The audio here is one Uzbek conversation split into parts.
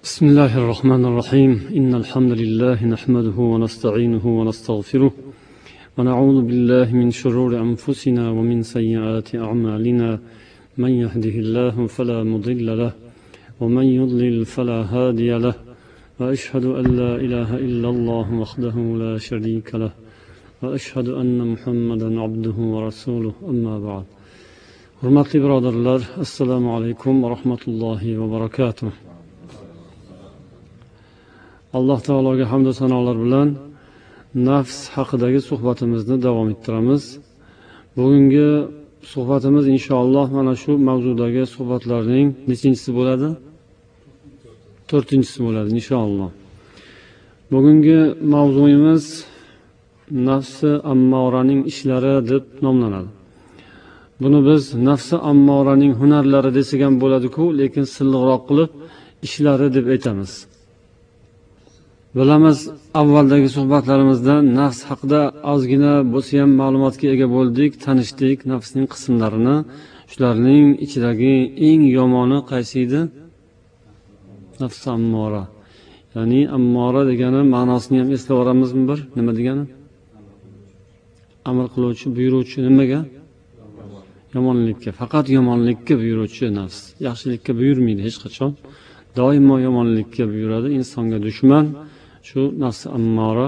بسم الله الرحمن الرحيم إن الحمد لله نحمده ونستعينه ونستغفره ونعوذ بالله من شرور أنفسنا ومن سيئات أعمالنا من يهده الله فلا مضل له ومن يضلل فلا هادي له وأشهد أن لا إله إلا الله وحده لا شريك له وأشهد أن محمدا عبده ورسوله أما بعد. Hurmatli birodarlar, assalomu alaykum va rahmatullohi va barakatuh. Alloh taologa hamd va sanolar bilan nafs haqidagi suhbatimizni davom ettiramiz. Bugungi suhbatimiz inshaalloh mana shu mavzudagi suhbatlarning nechinchisi bo'ladi? 4-inchisi bo'ladi inshaalloh. Bugungi mavzuyimiz nafsi ammoraning ishlari deb nomlanadi. Buni biz nafsi ammoraning hunarlari desak ham bo'ladi-ku, lekin silliqroq qilib ishlari deb aytamiz. Bilamiz, avvaldagi suhbatlarimizda nafs haqida ozgina bo'lsa ham ma'lumotga ega bo'ldik, tanishdik nafsning qismlarini. Shularning ichidagi eng yomoni qaysi edi? Nafs ammora. Ya'ni ammora degani ma'nosini ham eslab oramizmi bir? Nima degani? Amr qiluvchi, buyuruvchi nimaga? Yomonlikka, faqat yomonlikka buyuruvchi nafs. Yaxshilikka buyurmaydi hech qachon. Doimo yomonlikka buyuradi, insonga dushman. Shu nafs ammora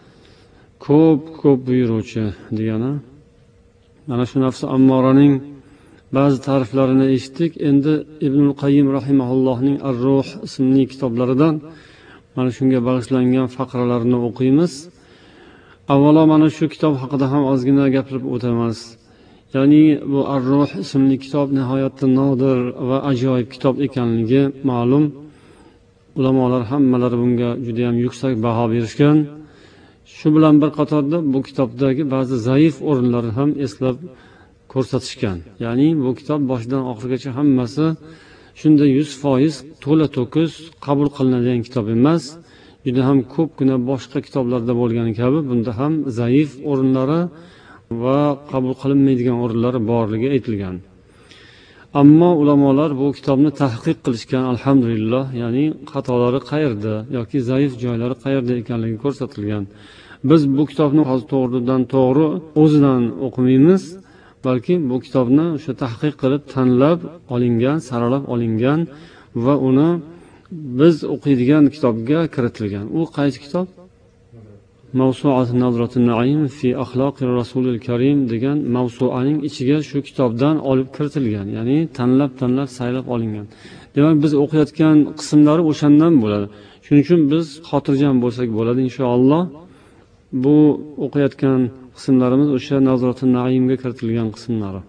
ko'p buyuruvchi degani. Mana shu nafs ammoraning ba'zi ta'riflarini eshitdik. Endi Ibnul Qayyim rahimahullohning Ar-Ruh ismli kitoblaridan mana shunga bag'ishlangan faqralarni o'qiymiz. Avvalo mana shu kitob haqida ham ozgina gapirib o'tamiz. Ya'ni bu Ar-Ruh ismli kitob nihoyatda nodir va ajoyib kitob ekanligi ma'lum. Ulamolar hammalari bunga juda ham yuksak baho berishgan. Shu bilan bir qatorda bu kitobdagi ba'zi zaif o'rinlarni ham eslab ko'rsatishgan. Ya'ni bu kitob boshidan oxirigacha hammasi shunda 100% to'la to'kis qabul qilinadigan kitob emas. Juda ham ko'pgina boshqa kitoblarda bo'lgani kabi bunda ham zaif o'rinlari va qabul qilinmaydigan o'rinlari borligi aytilgan. Ammo ulamolar bu kitobni tahqiq qilishgan, alhamdulillah, ya'ni xatolari qayerda yoki zaif joylari qayerda ekanligi ko'rsatilgan. Biz bu kitobni hozir to'g'ridan to'g'ri o'zidan o'qimaymiz, balki bu kitobni o'sha tahqiq qilib tanlab olingan, saralab olingan va uni biz o'qiydigan kitobga kiritilgan. U qaysi kitob? Mavsuat Nazratun Naim fi axloqir Rasulil Karim degan mavsuaning ichiga shu kitobdan olib kiritilgan, ya'ni tanlab saylab olingan. Demak, biz o'qiyotgan qismlari o'shandan bo'ladi. Shuning uchun biz xotirjam bo'lsak bo'ladi inshaalloh. Bu o'qiyotgan qismlarimiz o'sha Nazratun Naimga kiritilgan qismlari.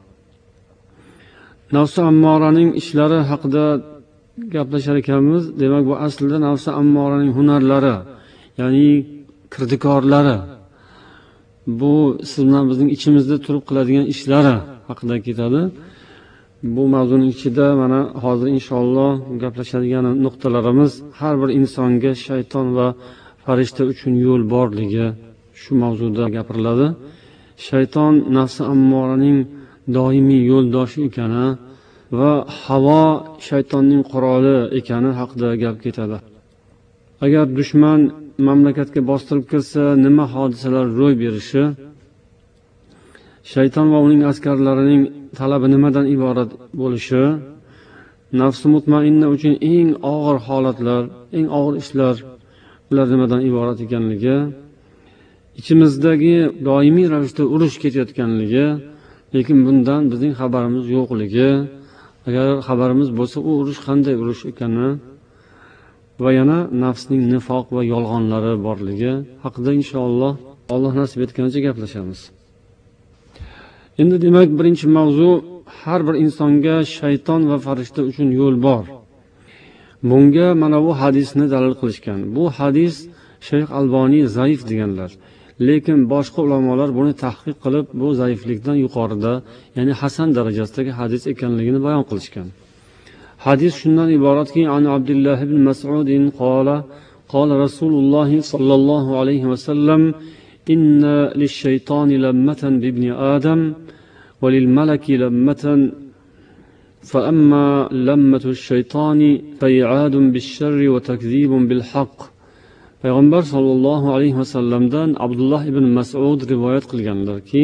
Nafs ammoraning ishlari haqida gaplashar ekanmiz. Demak, bu aslida nafs ammoraning hunarlari, ya'ni kirdikorlari, bu siz bilan bizning ichimizda turib qiladigan ishlari haqida ketadi. Bu mavzuning ichida mana hozir inshaalloh gaplashadigan nuqtalarimiz har bir insonga shayton va farishta uchun yo'l borligi shu mavzuda gapiriladi. Shayton nafsi ammoraning doimiy yo'ldoshi ekani va havo shaytonning quroli ekani haqida gap ketadi. Agar dushman mamlakatga bostirib kirsa nima hodisalar ro'y berishi, shayton va uning askarlarining talabi nimadan iborat bo'lishi, nafsi mutmainna uchun eng og'ir holatlar, eng og'ir ishlar ular nimadan iborat ekanligi, ichimizdagi doimiy ravishda urush ketayotganligi, lekin bundan bizning xabarimiz yo'qligi, agar xabarimiz bo'lsa u urush qanday urush ekani va yana nafsning nifoq va yolg'onlari borligi haqida inshaalloh Alloh nasib etganicha gaplashamiz. Endi demak, birinchi mavzu, har bir insonga shayton va farishta uchun yo'l bor. Bunga mana bu hadisni dalil qilishgan. Bu hadis Shayx Alboniy zaif deganlar. Lekin boshqa ulamolar buni tahqiq qilib, bu zaiflikdan yuqorida, ya'ni hasan darajasidagi hadis ekanligini bayon qilishgan. Hadis shundan iboratki, an Abdullah ibn Mas'ud qala Rasululloh sallallohu alayhi va sallam inna lish-shaytoni lammatan bi ibni Adam va lil-malaki lammatan فأما لمة الشيطان فإعاد بالشر وتكذيب بالحق. payg'ambar sollallohu alayhi vasallamdan Abdullah ibn Mas'ud rivoyat qilganlarki,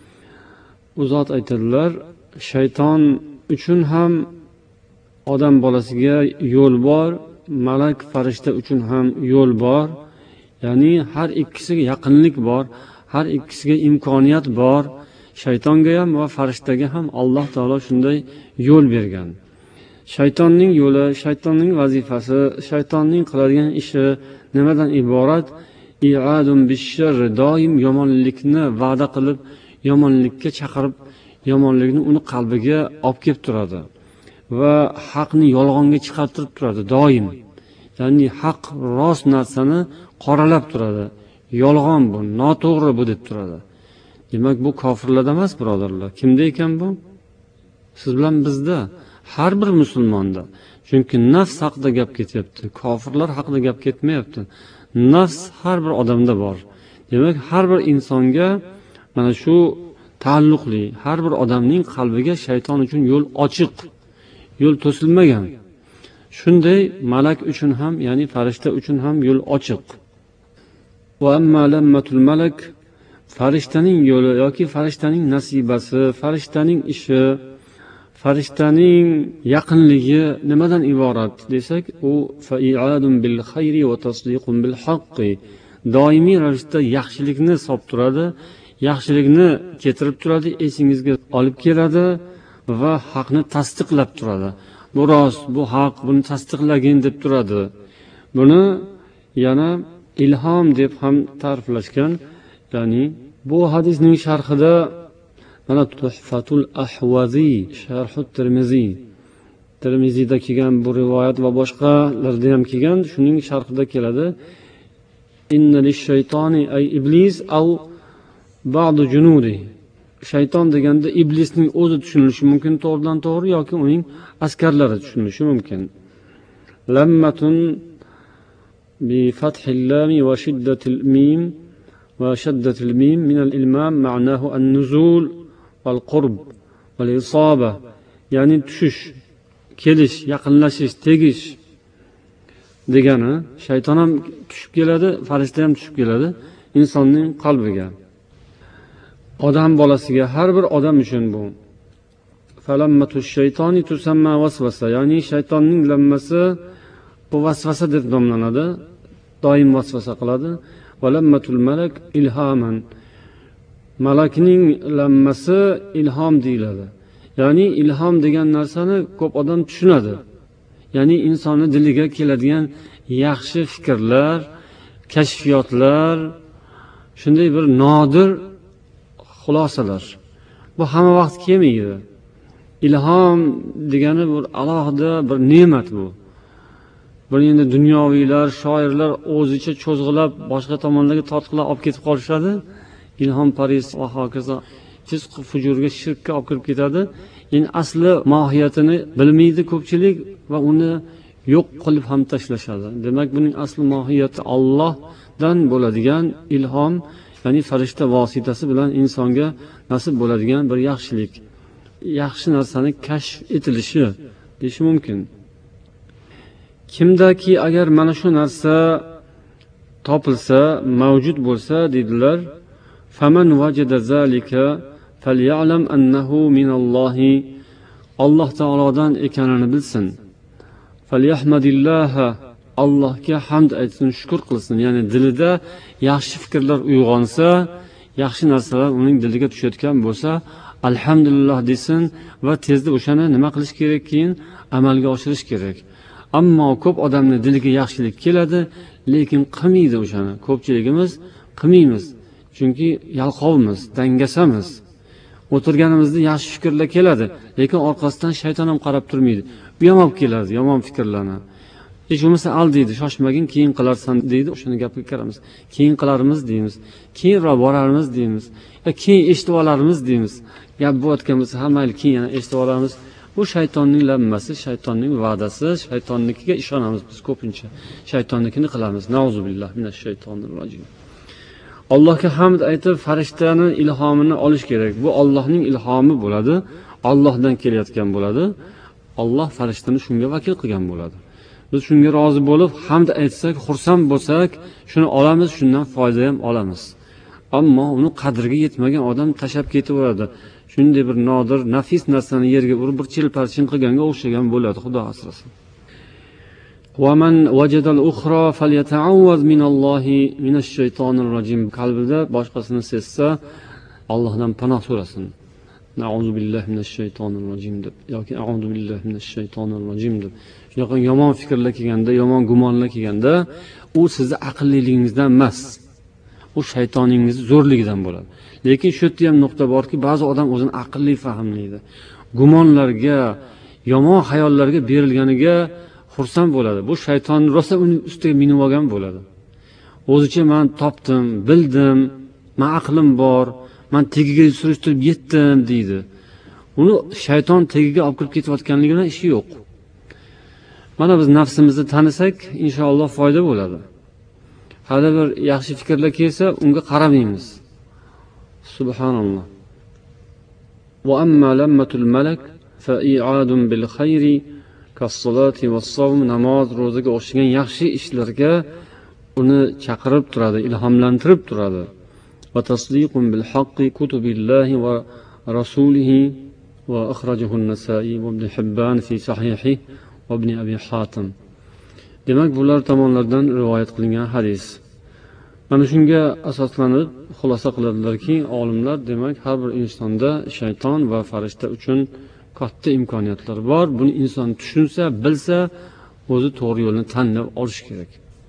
u zot aytadilar, shayton uchun ham odam bolasiga yo'l bor, malak farishta uchun ham yo'l bor. Ya'ni har ikkisiga yaqinlik bor, har ikkisiga imkoniyat bor. Shaytonga ham va farishtaga ham Alloh taolo shunday yo'l bergan. Shaytonning yo'li, shaytonning vazifasi, shaytonning qiladigan ishi nimadan iborat? I'adun bish-sharr, doim yomonlikni va'da qilib, yomonlikka chaqirib, yomonlikni uni qalbiga olib kelib turadi va haqni yolg'onga chiqartirib turadi doim. Ya'ni haq rost narsani qoralab turadi. Yolg'on bu, noto'g'ri bu deb turadi. Demak, bu kofirlarda emas, birodarlar. Kimda ekan bu? Siz bilan bizda, har bir musulmonda. Chunki nafs haqida gap ketyapti, kofirlar haqida gap ketmayapti. Nafs har bir odamda bor. Demak, har bir insonga mana shu taalluqli, har bir odamning qalbiga shayton uchun yo'l ochiq, yo'l to'silmagan. Shunday malak uchun ham, ya'ni farishta uchun ham yo'l ochiq. Va amma lammatul malak, farishtaning yo'li yoki farishtaning nasibasi, farishtaning ishi, farishtaning yaqinligi nimadan iborat desak, u fa'iadun bil khayri va tasdiqun bil haqqi. Doimiy ravishda yaxshilikni solib turadi, yaxshilikni keltirib turadi, esingizga olib keladi va haqni tasdiqlab turadi. Bu rost, bu haq, buni tasdiqlagin deb turadi. Buni yana ilhom deb ham ta'riflashgan. Ya'ni bu hadisning sharhida mana Tuhfatul Ahwazi, Sharhut Tirmizi, Tirmizida kelgan bu rivoyat va boshqalarda ham kelgan, shuning sharhida keladi. Inna lish-shaytoni ay iblis aw ba'd junudi. Shayton deganda iblisning o'zi tushunilishi mumkin to'g'ridan to'g'ri yoki uning askarlari tushunilishi mumkin. Lammatun bi fathil lam wa shiddatil mim va shaddatil mim min al-ilmam ma'nahu an-nuzul wal qurb wal isaba. Ya'ni tushish, kelish, yaqinlashish, tegish degani. Shayton ham tushib keladi, farishta ham tushib keladi insonning qalbiga. Odam bolasiga, har bir odam uchun bu. Falammatush shaytoni tusamma vasvasa, ya'ni shaytonning lammasi bu vasvasa deb nomlanadi, doim vasvasa qiladi. Valammatul malak ilhaman, malakning lammasi ilhom deyiladi. Ya'ni ilhom degan narsani ko'p odam tushunadi. Ya'ni insonning diliga keladigan yaxshi fikrlar, kashfiyotlar, shunday bir nodir xulosalar. Bu hamma vaqt kelmaydi. Ilhom degani bir alohida bir ne'mat bu. Bir endi dunyoviylar, shoirlar o'zicha cho'zg'ilab, boshqa tomonlarga tortqilab olib ketib qolishadi. Ilhom paris va hokazo fisq fujurga, shirkka olib kirib ketadi. Endi asli mohiyatini bilmaydi ko'pchilik va uni yo'q qilib ham tashlashadi. Demak, buning asli mohiyati Allohdan bo'ladigan ilhom, ya'ni farishta vositasi bilan insonga nasib bo'ladigan bir yaxshilik, yaxshi narsani kashf etilishi deyish mumkin. Kimdaki agar mana shu narsa topilsa, mavjud bo'lsa dedilar, faman wajada zalika falyalam annahu minallohi, Alloh taolodan ekanini bilsin. Falyahmadillaha, Allohga hamd aytsin, shukr qilsin. Ya'ni dilida yaxshi fikrlar uyg'onsa, yaxshi narsalar uning diliga tushayotgan bo'lsa, alhamdulillah desin va tezda o'shani nima qilish kerak, keyin amalga oshirish kerak. Ammo ko'p odamning diliga yaxshilik keladi, lekin qilmaydi o'shani. Ko'pchiligimiz qilmaymiz. Chunki yalqovmiz, dangasamiz. O'tirganimizda yaxshi fikrlar keladi, lekin orqasidan shayton ham qarab turmaydi. Bu ham olib keladi yomon fikrlarni. Hech bo'lmasa al deydi, shoshmagin, keyin qilarsan deydi. O'shani gapga kiramiz. Keyin qilarmiz deymiz. Keyinroq borarmiz deymiz. Keyin eshitib olarmiz deymiz. Gap bo'layotgan bo'lsa, ha mayli, keyin yana eshitib olamiz. Bu shaytonning lammasi, shaytonning va'dasi, shaytonnikiga ishonamiz biz ko'pincha. Shaytonnikini qilamiz. Nauzubillah minash shaytonir rojim. Allohga hamd aytib, farishtani ilhomini olish kerak. Bu Allohning ilhomi bo'ladi, Allohdan kelayotgan bo'ladi. Alloh farishtani shunga vakil qilgan bo'ladi. Biz shunga rozi bo'lib, hamd aytsak, xursand bo'lsak, shuni olamiz, shundan foyda ham olamiz. Ammo uni qadriga yetmagan odam tashab ketaveradi. Shunday bir nodir, nafis narsani yerga urib, bir chilparchin qilganga o'xshagan bo'ladi, Xudo asrasin. وَمَنْ وَجَدَ الْأُخْرَى فَلْيَتَعَوَّذْ مِنَ اللَّهِ مِنَ الشَّيْطَانِ الرَّجِيمِ. Qalbida boshqasini sezsa, Allohdan panoh so'rasin. Na'uzu billahi minash shaytonir rojim deb yoki a'uzu billahi minash shaytonir rojim deb. Shunaqa yomon fikrlar kelganda, yomon gumonlar kelganda, u sizni aqlliligingizdan emas. U shaytoningizning zo'rligidan bo'ladi. Lekin shu yerda ham nuqta borki, ba'zi odam o'zini aqlli fahmlaydi. Gumonlarga, yomon xayollarga berilganiga xursand bo'ladi. Bu shayton rosa uning ustiga minib olgan bo'ladi. O'zicha men topdim, bildim, men aqlim bor, men tagiga surishtirib yetdim deydi. Uni shayton tagiga olib kirib ketayotganligidan ishi yo'q. Mana biz nafsimizni tanisak, inshaalloh foyda bo'ladi. Hali bir yaxshi fikrlar kelsa, unga qaramaymiz. Subhanalloh. Va amma lammatul malak fa i'adun bil khayri kas-solati was-savm, namoz, ro'zaga o'xshagan yaxshi ishlarga uni chaqirib turadi, ilhomlantirib turadi. Va tasdiqun bil haqqi kutubillahi va rasulihi va akhrajahu an-Nasa'i va Ibn Hibban fi sahihi va Ibn Abi Hatim. Demak, bular tomonlardan rivoyat qilingan hadis. Mana shunga asoslanib xulosa qiladilarki, olimlar, demak, har bir insonda shayton va farishta uchun katta imkoniyatlar bor. Buni inson tushunsa, bilsa, o'zi to'g'ri yo'lni tanlab olish kerak.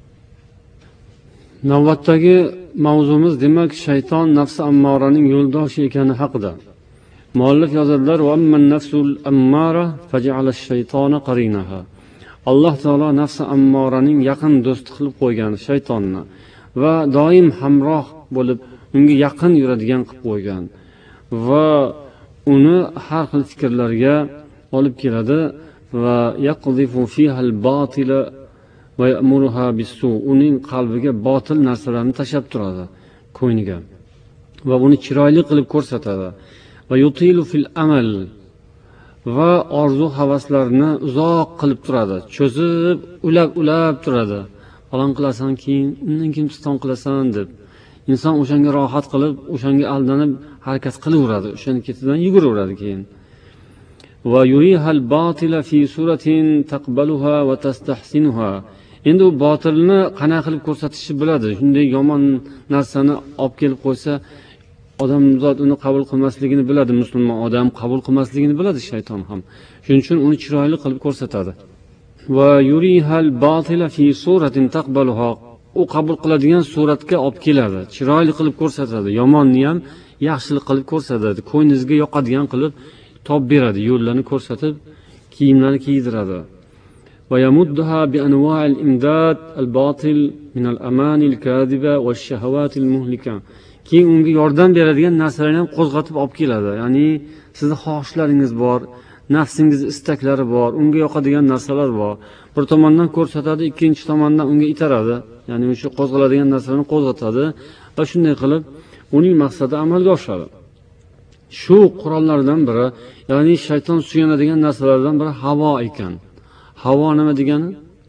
Navbatdagi mavzumiz, demak, shayton nafsi ammoraning yo'ldoshi ekani haqida. Muallif yozadilar: "Va amman nafsul ammara faj'ala ash-shaytona qarinaha." Alloh taolo nafsi ammoraning yaqin do'sti qilib qo'ygan shaytonni va doim hamroh bo'lib unga yaqin yuradigan qilib qo'ygan va uni har xil fikrlarga olib keladi va yaqdifu fiha al-batila va ya'muruha bis-su. Uning qalbiga botil narsalarni tashab turadi, ko'ngliga, va uni chiroyli qilib ko'rsatadi. Va yutilu fil amal, va orzu havaslarni uzoq qilib turadi, cho'zib, ulab turadi. Falon qilasan, keyin undan keyin piston qilasan deb. Inson o'shanga rohat qilib, o'shanga aldanib harakat qilaveradi, o'shaning ketidan yuguraveradi keyin. Va yurihal batila fi suratin taqbaluha va tastahsinuha. Endi u botilni qana qilib ko'rsatishni biladi. Shunday yomon narsani olib kelib qo'ysa, odam zot uni qabul qilmasligini biladi, musulmon odam qabul qilmasligini biladi shayton ham. Shuning uchun uni chiroyli qilib ko'rsatadi. Va yurihal batila fi suratin taqbaluha. U qabul qiladigan suratga olib keladi, chiroyli qilib ko'rsatadi, yomonni ham yaxshilik qilib ko'rsatadi, ko'ngingizga yoqadigan qilib topib beradi, yo'llarni ko'rsatib, kiyimlarni kiydiradi. Va yamuddaha bi anwa'il imdad al-batil min al-amani al-kadiba wash-shahawati al-muhlika. Keyin unga yordam beradigan narsalarni ham qo'zg'atib olib keladi. Ya'ni sizning xohishlaringiz bor, nafsingizning istaklari bor, unga yoqadigan narsalar bor. Bir tomondan ko'rsatadi, ikkinchi tomondan unga itaradi. Ya'ni o'sha qo'zg'aladigan narsalarni qo'zg'atadi va shunday qilib uning maqsadi amalga oshadi. Shu qurollardan biri, ya'ni shayton suyanadigan narsalardan biri havo ekan. Havo nima degani?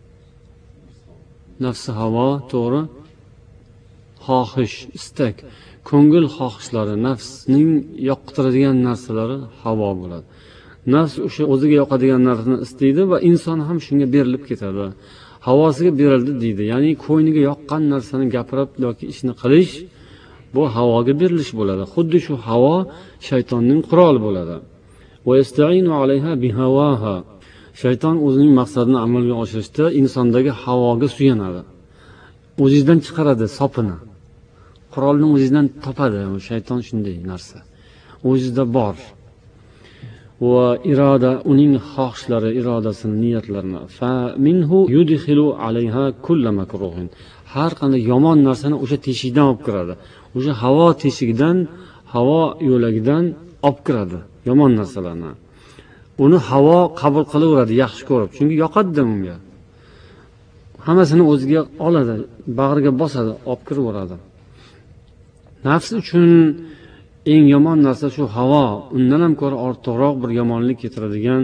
Nafsi havo, to'g'ri? Xohish, istak, ko'ngil xohishlari, nafsning yoqtiradigan narsalari havo bo'ladi. Nafs o'sha o'ziga yoqadigan narsani istaydi va inson ham shunga berilib ketadi. Havosiga berildi deydi. Ya'ni ko'ngliga yoqqan narsani gapirib yoki ishni qilish, bu havoga berilish bo'ladi. Xuddi shu havo shaytonning quroli bo'ladi. Va yasta'inu alayha bihawaha. Shayton o'zining maqsadini amalga oshirishda insondagi havoga suyanadi. O'zingizdan chiqaradi sopini. Qurolni o'zingizdan topadi. Shayton shunday narsa. O'zingizda bor. Va iroda, uning xohishlari, irodasini, niyatlarini fa minhu yudkhilu alayha kull makruhin. Har qanday yomon narsani o'sha teshikdan olib kiradi. O'sha havo teshigidan, havo yo'lagidan olib kiradi yomon narsalarni. Uni havo qabul qilaveradi yaxshi ko'rib, chunki yoqadi unga. Hammasini o'ziga oladi, bag'riga bosadi, olib kiraveradi. Nafs uchun eng yomon narsa shu havo. Undan ham ko'ra ortiqroq bir yomonlik keltiradigan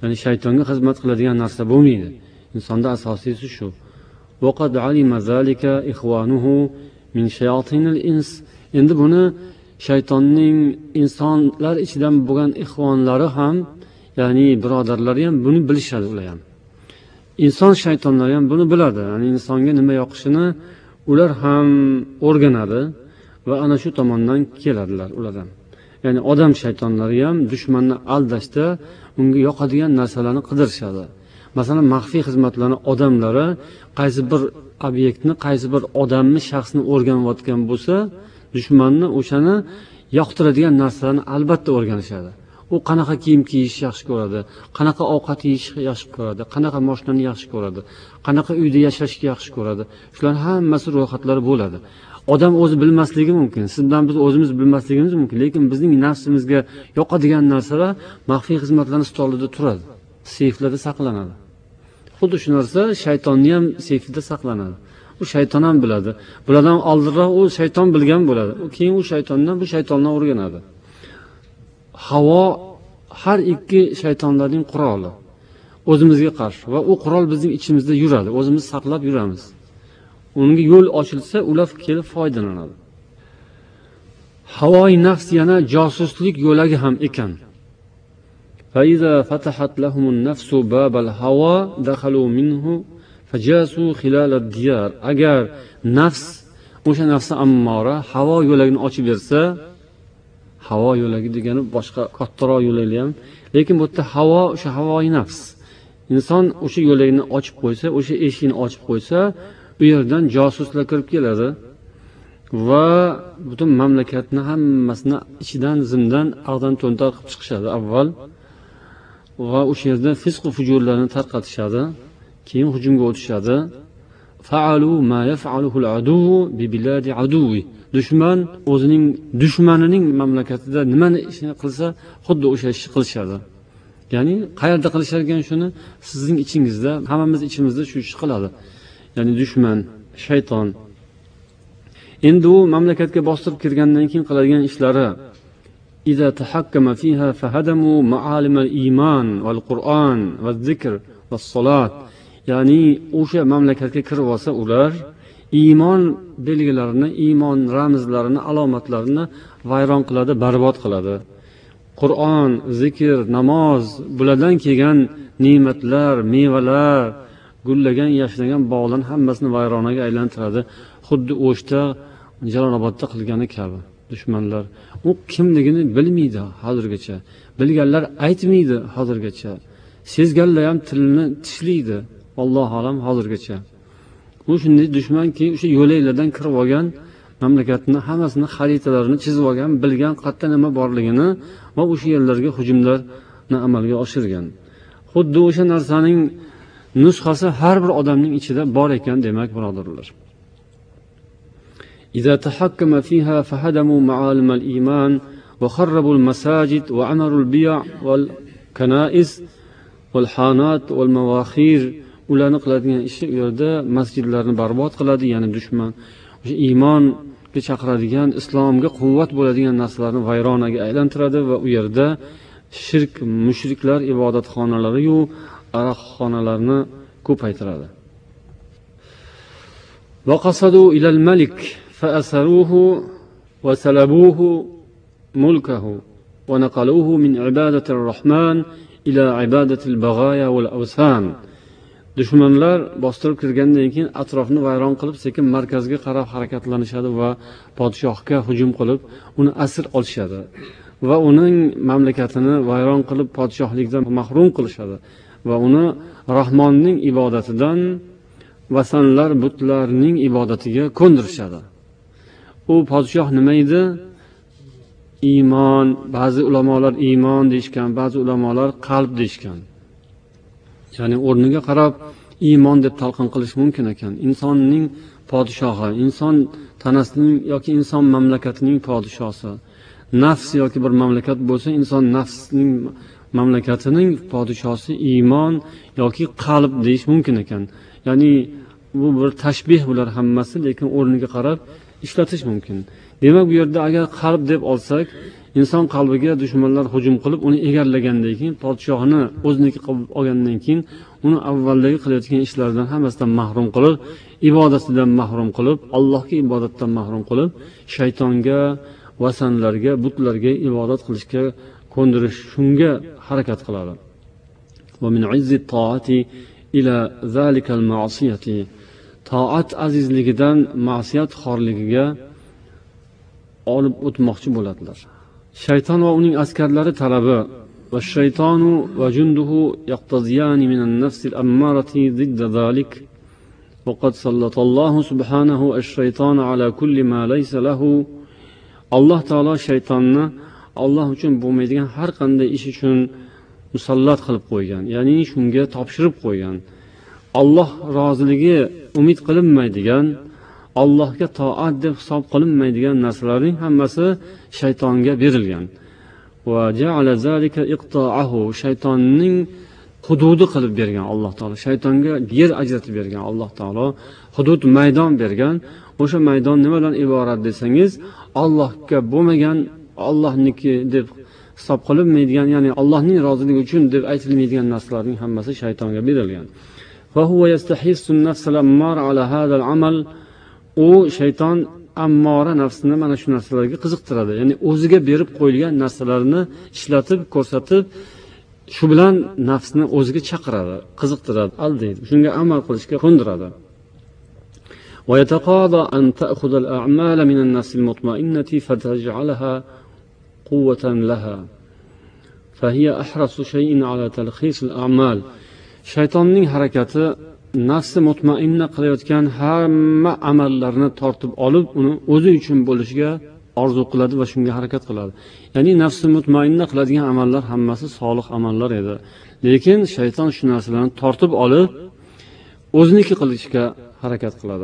ya'ni shaytonga xizmat qiladigan narsa bo'lmaydi. Insonda asosiysi shu. وَقَدْ عَلِمَ ذَلِكَ إِخْوَانُهُ مِنْ شَيَاطِينِ الْإِنْسِ. Endi buni shaytonning insonlar ichidan bo'lgan ixvonlari ham, ya'ni birodarlari ham buni bilishadi ular ham. Inson shaytonlari ham buni biladi. Ya'ni insonga nima yoqishini ular ham o'rganadi va ana shu tomondan keladilar ulardan. Ya'ni odam shaytonlari ham dushmanni aldashda unga yoqadigan narsalarni qidirishadi. Masalan, maxfiy xizmatlarni odamlari qaysi bir obyektni, qaysi bir odamni, shaxsni o'rganayotgan bo'lsa, dushmanni o'shani yoqtiradigan narsalarni albatta o'rganishadi. U qanaqa kiyim kiyish yaxshi ko'radi, qanaqa ovqat yeyish yaxshi ko'radi, qanaqa mashinani yaxshi ko'radi, qanaqa uyda yashashni yaxshi ko'radi. Shular hammasi ro'yxatlari bo'ladi. Odam o'zi bilmasligi mumkin, siz bilan biz o'zimiz bilmasligimiz mumkin, lekin bizning nafsimizga yoqadigan narsalar maxfiy xizmatlarning stolida turadi, seyflarda saqlanadi. Xuddi shu narsa shaytonni ham seyfida saqlanadi. U shayton ham biladi. Bulardan oldinroq u shayton bilgan bo'ladi. Keyin u shaytondan bu shaytondan o'rganadi. Havo har ikki shaytonlarning quroli o'zimizga qarshi va u qurol bizning ichimizda yuradi, o'zimiz saqlab yuramiz. Unga yo'l ochilsa, ular kelib foydalanadi. Havoi nafs yana josuslik yo'lagi ham ekan. فَإِذَا فَتَحَتْ لَهُمُ النَّفْسُ بَابَ الْهَوَى دَخَلُوا مِنْهُ فَجَاسُوا خِلَالَ الدِّيَارِ. Agar nafs, o'sha nafsi ammora havo yo'lagini ochib bersa, havo yo'lagi degani boshqa kattaroq yo'lak ham, lekin bu yerda havo o'sha havoi nafs. Inson o'sha yo'lagini ochib qo'ysa, o'sha eshikni ochib qo'ysa, u yerdan josuslar kirib keladi va butun mamlakatni hammasini ichidan zimdan ag'dan to'ntar qilib chiqishadi avval. Va o'sha yerda fisq va fujurlarni tarqatishadi, keyin hujumga o'tishadi. Fa'alu ma yaf'aluhu al-aduwwu bi biladi aduwwi. Dushman o'zining dushmanining mamlakatida nimani ishni qilsa, xuddi o'sha ishni qilishadi. Ya'ni qayerda qilishar ekan shuni? Sizning ichingizda, hammamiz ichimizda shu ish qiladi. Ya'ni dushman, shayton. Endi u mamlakatga bostirib kirgandan keyin qiladigan ishlari إذا تحكم فيها فهدموا معالم الإيمان والقرآن والذكر والصلاة. ya'ni o'sha mamlakatga kirib olsa ular iymon belgilarini, iymon ramzlarini, alomatlarini vayron qiladi, barbod qiladi. Qur'on, zikr, namoz, bulardan kelgan ne'matlar, mevalar, gullagan, yashnagan bog'larni hammasini vayronaga aylantiradi. Xuddi o'shda Jalolobodda qilgani kabi. Dushmanlar u kimligini bilmaydi hozirgacha. Bilganlar aytmaydi hozirgacha. Sezganlar ham tilini tishlaydi. Alloh alam hozirgacha. U shunday dushmanki, o'sha yo'laklardan kirib olgan, mamlakatni hammasini xaritalarini chizib olgan, bilgan qayerda nima borligini va o'sha yerlarga hujumlarni amalga oshirgan. Xuddi o'sha narsaning nusxasi har bir odamning ichida bor ekan demak, birodarlar. إذا تحكم فيها فهدموا معالم الإيمان وخربوا المساجد وعمروا البيع والكنائس والحانات والمواخير. ularni qiladigan ishi u yerda masjidlarni barbod qiladi, ya'ni dushman o'sha iymonga chaqiradigan, islomga quvvat bo'ladigan narsalarni vayronaga aylantiradi va u yerda shirk, mushriklar ibodatxonalari yu aroqxonalarni ko'paytiradi. وقصدوا إلى الملك فأسروه وسلبوه ملكه ونقلوه من عبادة الرحمن إلى عبادة البغايا والأوثان. Dushmanlar bostirib kirgandan keyin atrofni vayron qilib, sekin markazga qarab harakatlanishadi va podshohga hujum qilib, uni asir olishadi va uning mamlakatini vayron qilib, podshohlikdan mahrum qilishadi va uni Rahmonning ibodatidan vasanlar, butlarning ibodatiga ko'ndirishadi. U podshoh nima edi? Iymon, ba'zi ulamolar iymon deyishgan, ba'zi ulamolar qalb deyishgan. Ya'ni o'rniga qarab iymon deb talqin qilish mumkin ekan. Insonning podshohi, inson tanasining yoki inson mamlakatining podshosi. Nafs yoki bir mamlakat bo'lsa, inson nafsning mamlakatining podshosi iymon yoki qalb deyish mumkin ekan. Ya'ni bu bir tashbih bular hammasi, lekin o'rniga qarab ishlatish mumkin. Demak, bu yerda agar qalb deb olsak, inson qalbiga dushmanlar hujum qilib uni egallagandan keyin podshohni o'ziniki qilib olgandan keyin uni avvaldagi qilayotgan ishlaridan hammasidan mahrum qilib, ibodatidan mahrum qilib, Allohga ibodatdan mahrum qilib, shaytonga, vasanlarga, butlarga ibodat qilishga ko'ndirish, shunga harakat qiladi. Va min izzi toati ila zalikal ma'siyati, toat azizligidan ma'siyat xorligiga olib o'tmoqchi bo'ladilar. Shayton va uning askarlari talabi va shaytonu va junduhu yaqtaziyani minan nafsil ammarati zidda zalik. Va qad sallatallohu subhanahu ash-shaytona ala kulli ma laysa lahu. Alloh taolo shaytonni Alloh uchun bo'lmaydigan har qanday ish uchun musallat qilib qo'ygan, ya'ni shunga topshirib qo'ygan. Alloh roziligi umid qilinmaydigan, Allohga toat deb hisob qilinmaydigan narsalarning hammasi shaytonga berilgan. Va ja'ala zalika iqta'ahu, shaytonning hududi qilib bergan Alloh taolo. Shaytonga yer ajratib bergan Alloh taolo, hudud, maydon bergan. O'sha maydon nimadan iborat desangiz, Allohga bo'lmagan, Allohniki deb hisob qilinmaydigan, ya'ni Allohning roziligi uchun deb aytilmaydigan narsalarning hammasi shaytonga berilgan. Va huwa yastahissu an-nafs al-ammara ala hadha al-amal. U shayton ammora nafsini mana shu narsalarga qiziqtiradi. Ya'ni o'ziga berib qo'yilgan narsalarni ishlatib, ko'rsatib, shu bilan nafsni o'ziga chaqiradi, qiziqtiradi, aldaydi. Shunga amal qilishga qo'ndiradi. Wa yataqada an ta'khudha al-a'mala min an-nafs al-mutma'innati fataj'alaha quwwatan laha. Fa hiya ahrasu shay'in 'ala talkhis al-a'mal. Shaytonning harakati nafsi mutmainna qilayotgan hamma amallarni tortib olib, uni o'zi uchun bo'lishiga orzu qiladi va shunga harakat qiladi. Ya'ni nafsi mutmainna qiladigan amallar hammasi solih amallar edi. Lekin shayton shu narsalarni tortib olib, o'ziniki qilishga harakat qiladi.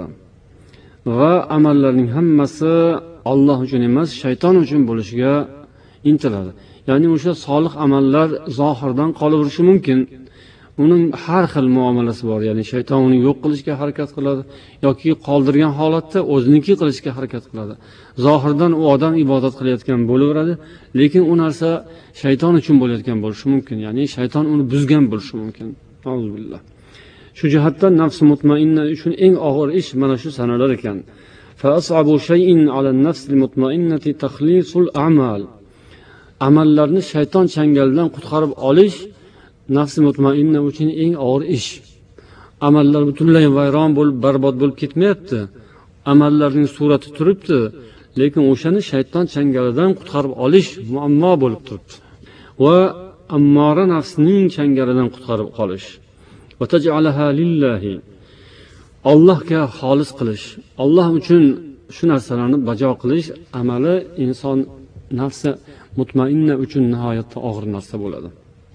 Va amallarning hammasi Alloh uchun emas, shayton uchun bo'lishiga intiladi. Ya'ni o'sha solih amallar zohirdan qolaverishi mumkin. Uning har xil muomalasi bor, ya'ni shayton uni yo'q qilishga harakat qiladi yoki qoldirgan holatda o'ziniki qilishga harakat qiladi. Zohirdan u odam ibodat qilayotgan bo'laveradi, lekin u narsa shayton uchun bo'layotgan bo'lishi mumkin, ya'ni shayton uni buzgan bo'lishi mumkin. Alhamdulillah. Shu jihatdan nafs mutmainna uchun eng og'ir ish mana shu sanalar ekan. Fa as'abu shay'in 'ala an-nafs al-mutmainnati takhlisul a'mal. Amallarni shayton changalidan qutqarib olish nafsi mutmainna uchun eng og'ir ish. Amallar butunlay vayron bo'lib, barbod bo'lib ketmayapti. Amallarning surati turibdi, lekin o'shani shayton changalidan qutqarib olish muammo bo'lib turibdi. Va ammora nafsining changalidan qutqarib qolish. Va taj'alaha lillahi. Allohga xolis qilish, Alloh uchun shu narsalarni bajo qilish amali inson nafsi mutmainna uchun nihoyatda og'ir narsa bo'ladi.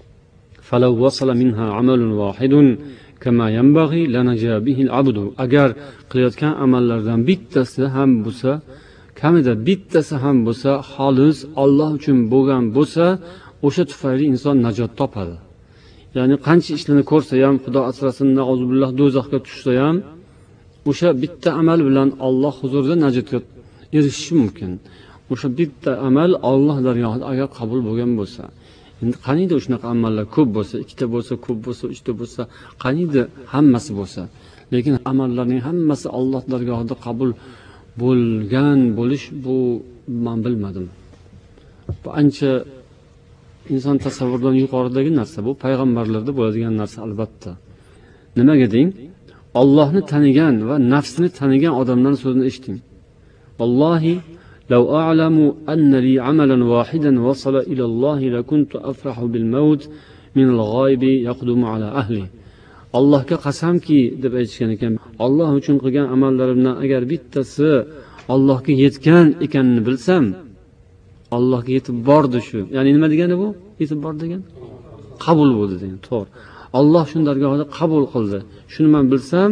فلو وصل منها عمل واحد كما ينبغي لنجا به العبد. agar qilayotgan amallardan bittasi ham bo'lsa, kamida bittasi ham bo'lsa, xolis Alloh uchun bo'lgan bo'lsa, o'sha tufayli inson najot topadi. Ya'ni qancha ishlarni ko'rsa ham, Xudo asrasin, na'uzubillah, do'zaxga tushsa ham, o'sha bitta amal bilan Alloh huzurida najotga erishishi mumkin. O'sha bitta amal Alloh dargohida agar qabul bo'lgan bo'lsa, endi qaniydi shunaqa amallar ko'p bo'lsa, ikkita bo'lsa, ko'p bo'lsa, uchta bo'lsa, qaniydi hammasi bo'lsa, lekin amallarning hammasi Alloh dargohida qabul bo'lgan bo'lish, bu men bilmadim. Bu ancha inson tasavvuridan yuqoridagi narsa, bu payg'ambarlarda bo'ladigan narsa albatta. Nimaga deng? Allohni tanigan va nafsini tanigan odamlarning so'zini eshiting. Vallohi لو أعلم أن لي عملا واحدا وصل إلى الله لكنت أفرح بالموت من الغائب يقدم على أهله. Allohga qasamki deb aytishgan ekan. Alloh uchun qilgan amallarimdan agar bittasi Allohga yetgan ekanini bilsam, Allohga yetib bordi shu. Ya'ni nima degani bu? Yetib bordi degan? Qabul bo'ldi degan. To'g'ri. Alloh shuni dargohida qabul qildi. Shuni men bilsam,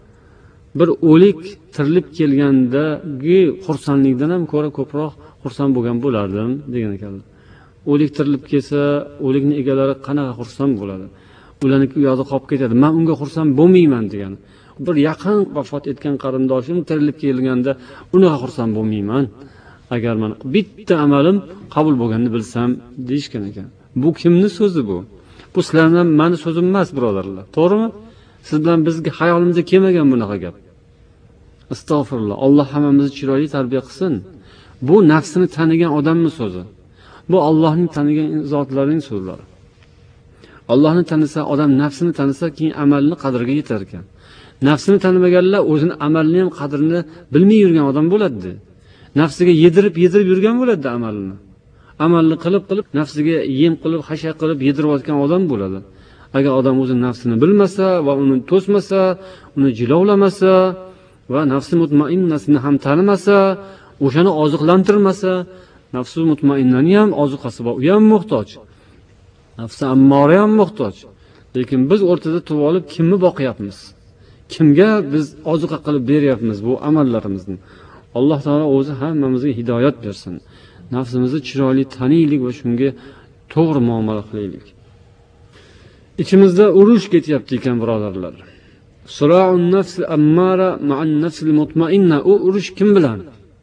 bir o'lik tirilib kelgandagi xursandlikdan ham ko'ra ko'proq xursand bo'lgan bo'lardim degan ekanlar. O'lik tirilib kelsa, o'likning egalari qanaqa xursand bo'ladi? Ularniki u yoqda qolib ketadi. Men unga xursand bo'lmayman degan. Bir yaqin vafot etgan qarindoshim tirilib kelganda unaqa xursand bo'lmayman. agar man bitta amalim qabul bo'lganini bilsam deyishgan ekan. Bu kimning so'zi bu? Bu sizlardan meni so'zim emas, birodarlar. To'g'rimi? Siz bilan bizga hayolimizga kelmagan bunaqa gap. Astag'firulloh. Alloh hammamizni chiroyli tarbiya qilsin. Bu nafsini tanigan odamning so'zi. Bu Allohning tanigan zotlarining so'zlari. Allohni tanisa, odam nafsini tanisa, keyin amalni qadriga yetar ekan. Nafsini tanimaganlar o'zini amalini ham qadrini bilmay yurgan odam bo'ladi. Nafsiga yedirib yurgan bo'ladi amalini. Amalni qilib nafsiga yem qilib, hasha qilib yedirayotgan odam bo'ladi. Agar odam o'zi nafsini bilmasa va uni to'smasa, uni jilovlamasa va nafsi mutmainnasini ham tanimasa, o'shani oziqlantirmasa, nafsi mutmainnani ham oziqasi bor, u ham muhtoj. Nafsi ammora ham muhtoj. Lekin biz o'rtada turib olib kimni boqyapmiz? Kimga biz oziqa qilib beryapmiz bu amallarimizni? Alloh taolo o'zi hammamizga hidoyat bersin. Nafsimizni chiroyli taniylik va shunga to'g'ri muomala qilaylik. İçimizde urush ketyapti ekan, birodarlar. Sura'un nafs ammara ma'an nafs mutmainna. O urush kim bilan?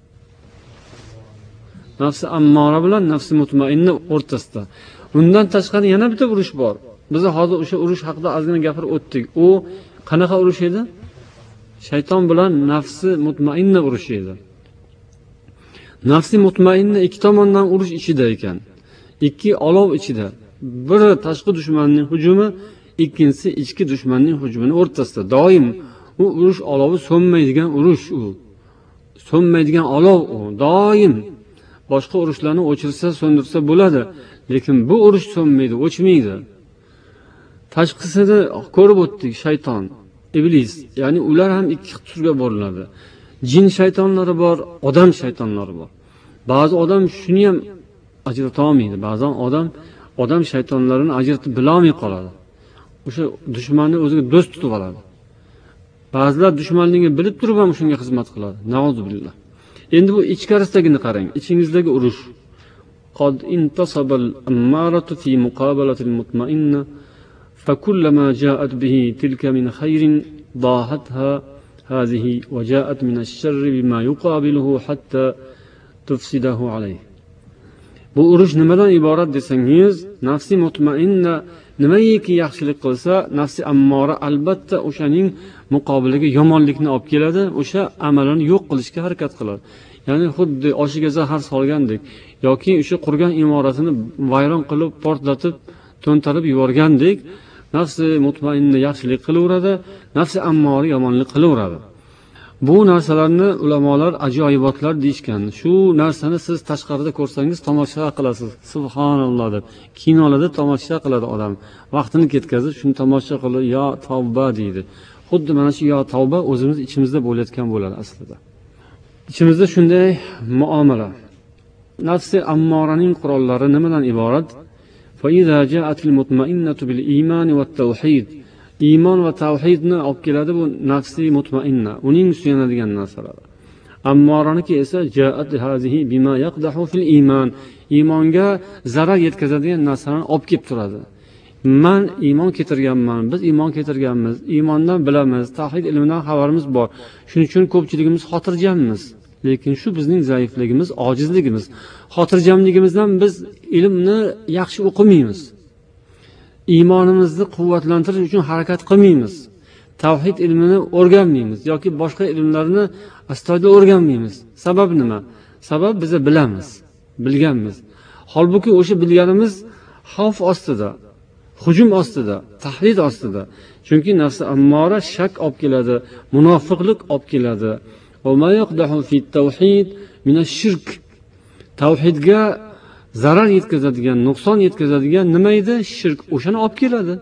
Nafsi ammora bilan nafsi mutmainna o'rtasida. Bundan tashqari yana bitta urush bor. Biz hozir o'sha urush haqida ozgina gapirib o'tdik. O qanaqa urush edi? Shayton bilan nafsi mutmainna urushi edi. Nafsi mutmainna ikki tomondan urush ichida ekan. Ikki olov ichida. Biri tashqi dushmanning hujumi, ikkinchisi ichki dushmanning hujumini o'rtasida. Doim u urush olovi so'nmaydigan urush u. So'nmaydigan olov u. Doim boshqa urushlarni o'chirsa, so'ndirsa bo'ladi, lekin bu urush so'nmaydi, o'chmaydi. Tashqisida ko'rib o'tdik, shayton, iblis, ya'ni ular ham ikki turga bo'linadi. Jin shaytonlari bor, odam shaytonlari bor. Ba'zi odam shuni ham ajrata olmaydi. Ba'zan odam shaytonlarini ajratib bilolmay qoladi. O'sha dushmanni o'ziga do'st tutib oladi. Ba'zilar dushmanligini bilib turib ham shunga xizmat qiladi. Nauzubillah. Endi bu ichkarisidagini qarang, ichingizdagi urush. Qad intasabal ammaratu fi muqabalati al-mutma'inna fakullama ja'at bihi tilka min khayrin dahatha hadhihi wa ja'at min ash-sharri bima yuqabiluhu hatta tufsidahu alayhi. Bu urush nimadan iborat desangiz, nafsi mutmainna nimaiki yaxshilik qilsa, nafsi ammora albatta o'shaning muqobiliga yomonlikni olib keladi, o'sha amalini yo'q qilishga harakat qiladi. Ya'ni xuddi oshiga zahar solgandek yoki o'sha qurgan imoratini vayron qilib, portlatib, to'ntarib yuborgandek, nafsi mutmainna yaxshilik qilaveradi, nafsi ammora yomonlik qilaveradi. Bu narsalarni ulamolar ajoyibotlar deyishgan. Shu narsani siz tashqarida ko'rsangiz tomosha qilasiz. Subhanalloh deb. Kinolarda tomosha qiladi odam. Vaqtini ketkazib, shuni tomosha qilib, yo tavba deydi. Xuddi mana shu yo tavba o'zimiz ichimizda bo'layotgan bo'ladi aslida. Ichimizda shunday muomala. Nafsi ammoraning qurollari nimadan iborat? Fa iza ja'atil mutmainnatu bil iymon va tauhid. Iymon va tavhidni olib keladi bu nafsi mutmainna, uning suyanadigan narsalar. Ammoraniki esa ja'at hazihi bima yaqdahu fil iymon. Iymonga zarar yetkazadigan narsalarni olib kelib turadi. Men iymon keltirganman, biz iymon keltirganmiz, iymondan bilamiz, tavhid ilmidan xabarimiz bor. Shuning uchun ko'pchiligimiz xotirjammiz. Lekin shu bizning zaifligimiz, ojizligimiz. Xotirjamligimizdan biz ilmni yaxshi o'qimaymiz. Iymonimizni quvvatlantirish uchun harakat qilmaymiz. Tavhid ilmini o'rganmaymiz yoki boshqa ilmlarni astoydil o'rganmaymiz. Sabab nima? Sabab biz bilamiz, bilganmiz. Holbuki o'sha bilganimiz xavf ostida, hujum ostida, tahdid ostida. Chunki nafsi ammora shak olib keladi, munofiqlik olib keladi. Va ma yaqdahu fi tawhid min ash-shirk. Tavhidga zarar yetkazadigan, nuqson yetkazadigan nima edi? Shirk. O'shani olib keladi.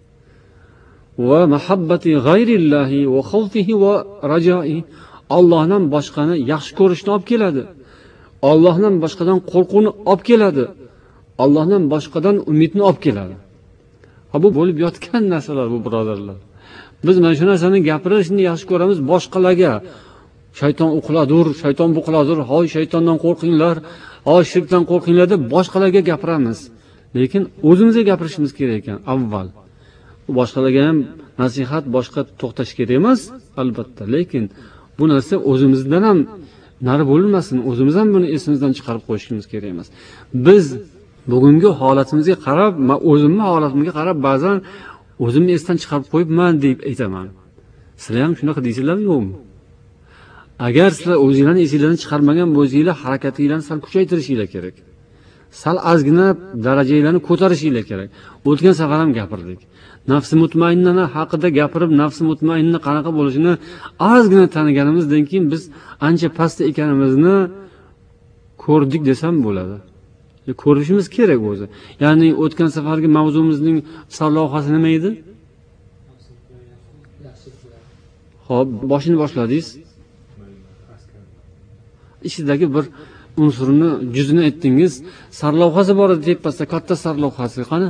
Va mahabbati g'ayrillahi va xawfihi va rajo'i. Allohdan boshqani yaxshi ko'rishni olib keladi. Allohdan boshqadan qo'rquvni olib keladi. Allohdan boshqadan umidni olib keladi. Bu bo'lib yotgan narsalar bu, birodarlar. Biz mana shu narsani gapirishni yaxshi ko'ramiz boshqalarga. Shayton uqladur, shayton buqladur, hoy shaytondan qo'rqinglar, hoy shirkdan qo'rqinglar deb boshqalarga gapiramiz. Lekin o'zimizga gapirishimiz kerak ekan avval. Boshqalarga ham nasihat, boshqa to'xtash kerak emas, albatta. Lekin bu narsa o'zimizdan ham nari bo'lmasin, o'zimiz ham buni esimizdan chiqarib qo'yishimiz kerak emas. Biz bugungi holatimizga qarab, men o'zimning holatimga qarab ba'zan o'zimni esdan chiqarib qo'yibman deb aytaman. Sizlar ham shunaqa deysizlarmi, yo'qmi? Agar sizlar o'zingizlarni esingizdan chiqarmagan bo'lsanglar, harakatingizlarni sal kuchaytirishinglar kerak. Sal ozgina darajanglarni ko'tarishinglar kerak. O'tgan safar ham gapirdik. Nafsi mutmainnani haqida gapirib, nafsi mutmainna qanaqa bo'lishini ozgina taniganimizdan keyin biz ancha pastda ekanimizni ko'rdik desam bo'ladi. Ko'rishimiz kerak o'zi. Ya'ni o'tgan safargi mavzumizning sarlavhasi nima edi? Xo'p, boshini boshladingiz. Ichidagi bir unsurni, juzini aytdingiz. Sarlavhasi bor edi tepasida, katta sarlavhasi qani?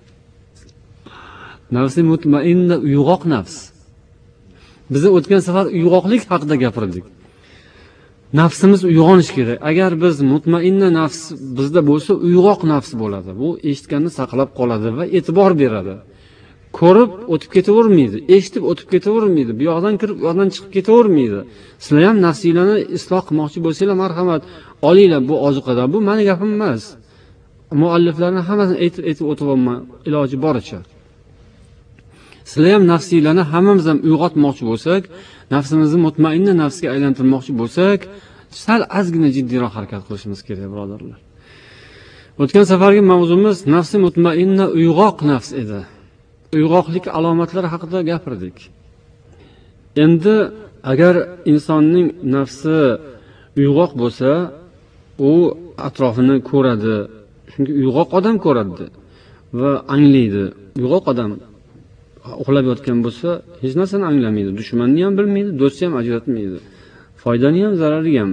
Nafsi mutmainna, uyg'oq nafs. Biz o'tgan safar uyg'oqlik haqida gapirdik. Nafsimiz uyg'onish kerak. Agar biz mutmainna nafs bizda bo'lsa, uyg'oq nafs bo'ladi. Bu eshitganni saqlab qoladi va e'tibor beradi. Ko'rib o'tib ketavermaydi, eshitib o'tib ketavermaydi, bu yoqdan kirib, bu yoqdan chiqib ketavermaydi. Sizlar ham nafsinglarni isloh qilmoqchi bo'lsanglar, marhamat, olinglar bu ozuqadan. Bu meni gapim emas. Mualliflarning hammasini aytib o'tyapman iloji boricha. Sizlar ham nafsinglarni hammamiz ham uyg'otmoqchi bo'lsak, nafsimizni mutmainna nafsga aylantirmoqchi bo'lsak, sal ozgina jiddiyroq harakat qilishimiz kerak, birodarlar. O'tgan safargi mavzumiz nafsi mutmainna, uyg'oq nafs edi. Uyg'oqlik alomatlari haqida gapirdik. Endi agar insonning nafsi uyg'oq bo'lsa, u atrofini ko'radi. Chunki uyg'oq odam ko'radi va anglaydi. Uyg'oq odam uxlab yotgan bo'lsa, hech narsani anglamaydi. Dushmanni ham bilmaydi, do'stni ham ajratmaydi. Foydani ham, zarari ham.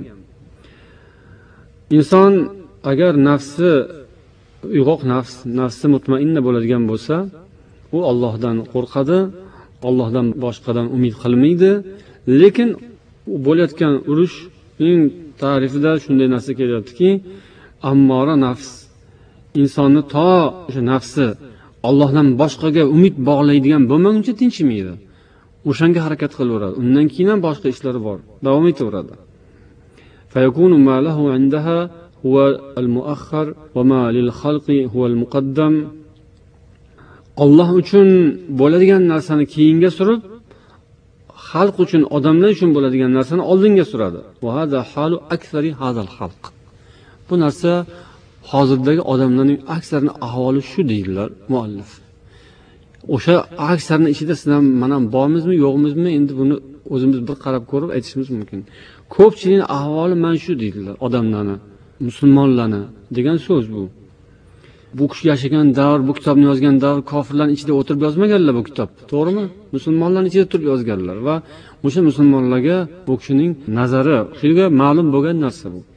Inson agar nafsi uyg'oq nafsi mutmainna bo'ladigan bo'lsa, u Allohdan qo'rqadi, Allohdan boshqadan umid qilmaydi, lekin u bo'layotgan urushning ta'rifida shunday narsa kelyaptiki, ammora nafs insonni to o'sha nafsi Allohdan boshqaga umid bog'laydigan bo'lmaguncha tinchimaydi. O'shanga harakat qilaveradi. Undan keyin ham boshqa ishlari bor, davom etaveradi. Fayakunu ma lahu indaha huwa al-muakhkhar wa ma lil khalqi huwa al-muqaddam. Alloh uchun bo'ladigan narsani keyinga surib, xalq uchun, odamlar uchun bo'ladigan narsani oldinga suradi. Va hada halu aksari hadal xalq. Bu narsa hozirdagi odamlarning aksarining ahvoli shu deydilar muallif. O'sha aksarning ichida sizlar mana bormizmi, yo'qmizmi, endi buni o'zimiz bir qarab ko'rib aytishimiz mumkin. Ko'pchilikning ahvoli mana shu deydilar, odamlarni, musulmonlarni degan so'z bu. Bu kishi yashagan davr, bu kitobni yozgan davr kofirlarning ichida o'tirib yozmaganlar bu kitob, to'g'rimi? Musulmonlarning ichida turib yozganlar va o'sha musulmonlarga bu kishining nazari, o'shaga ma'lum bo'lgan narsa bu.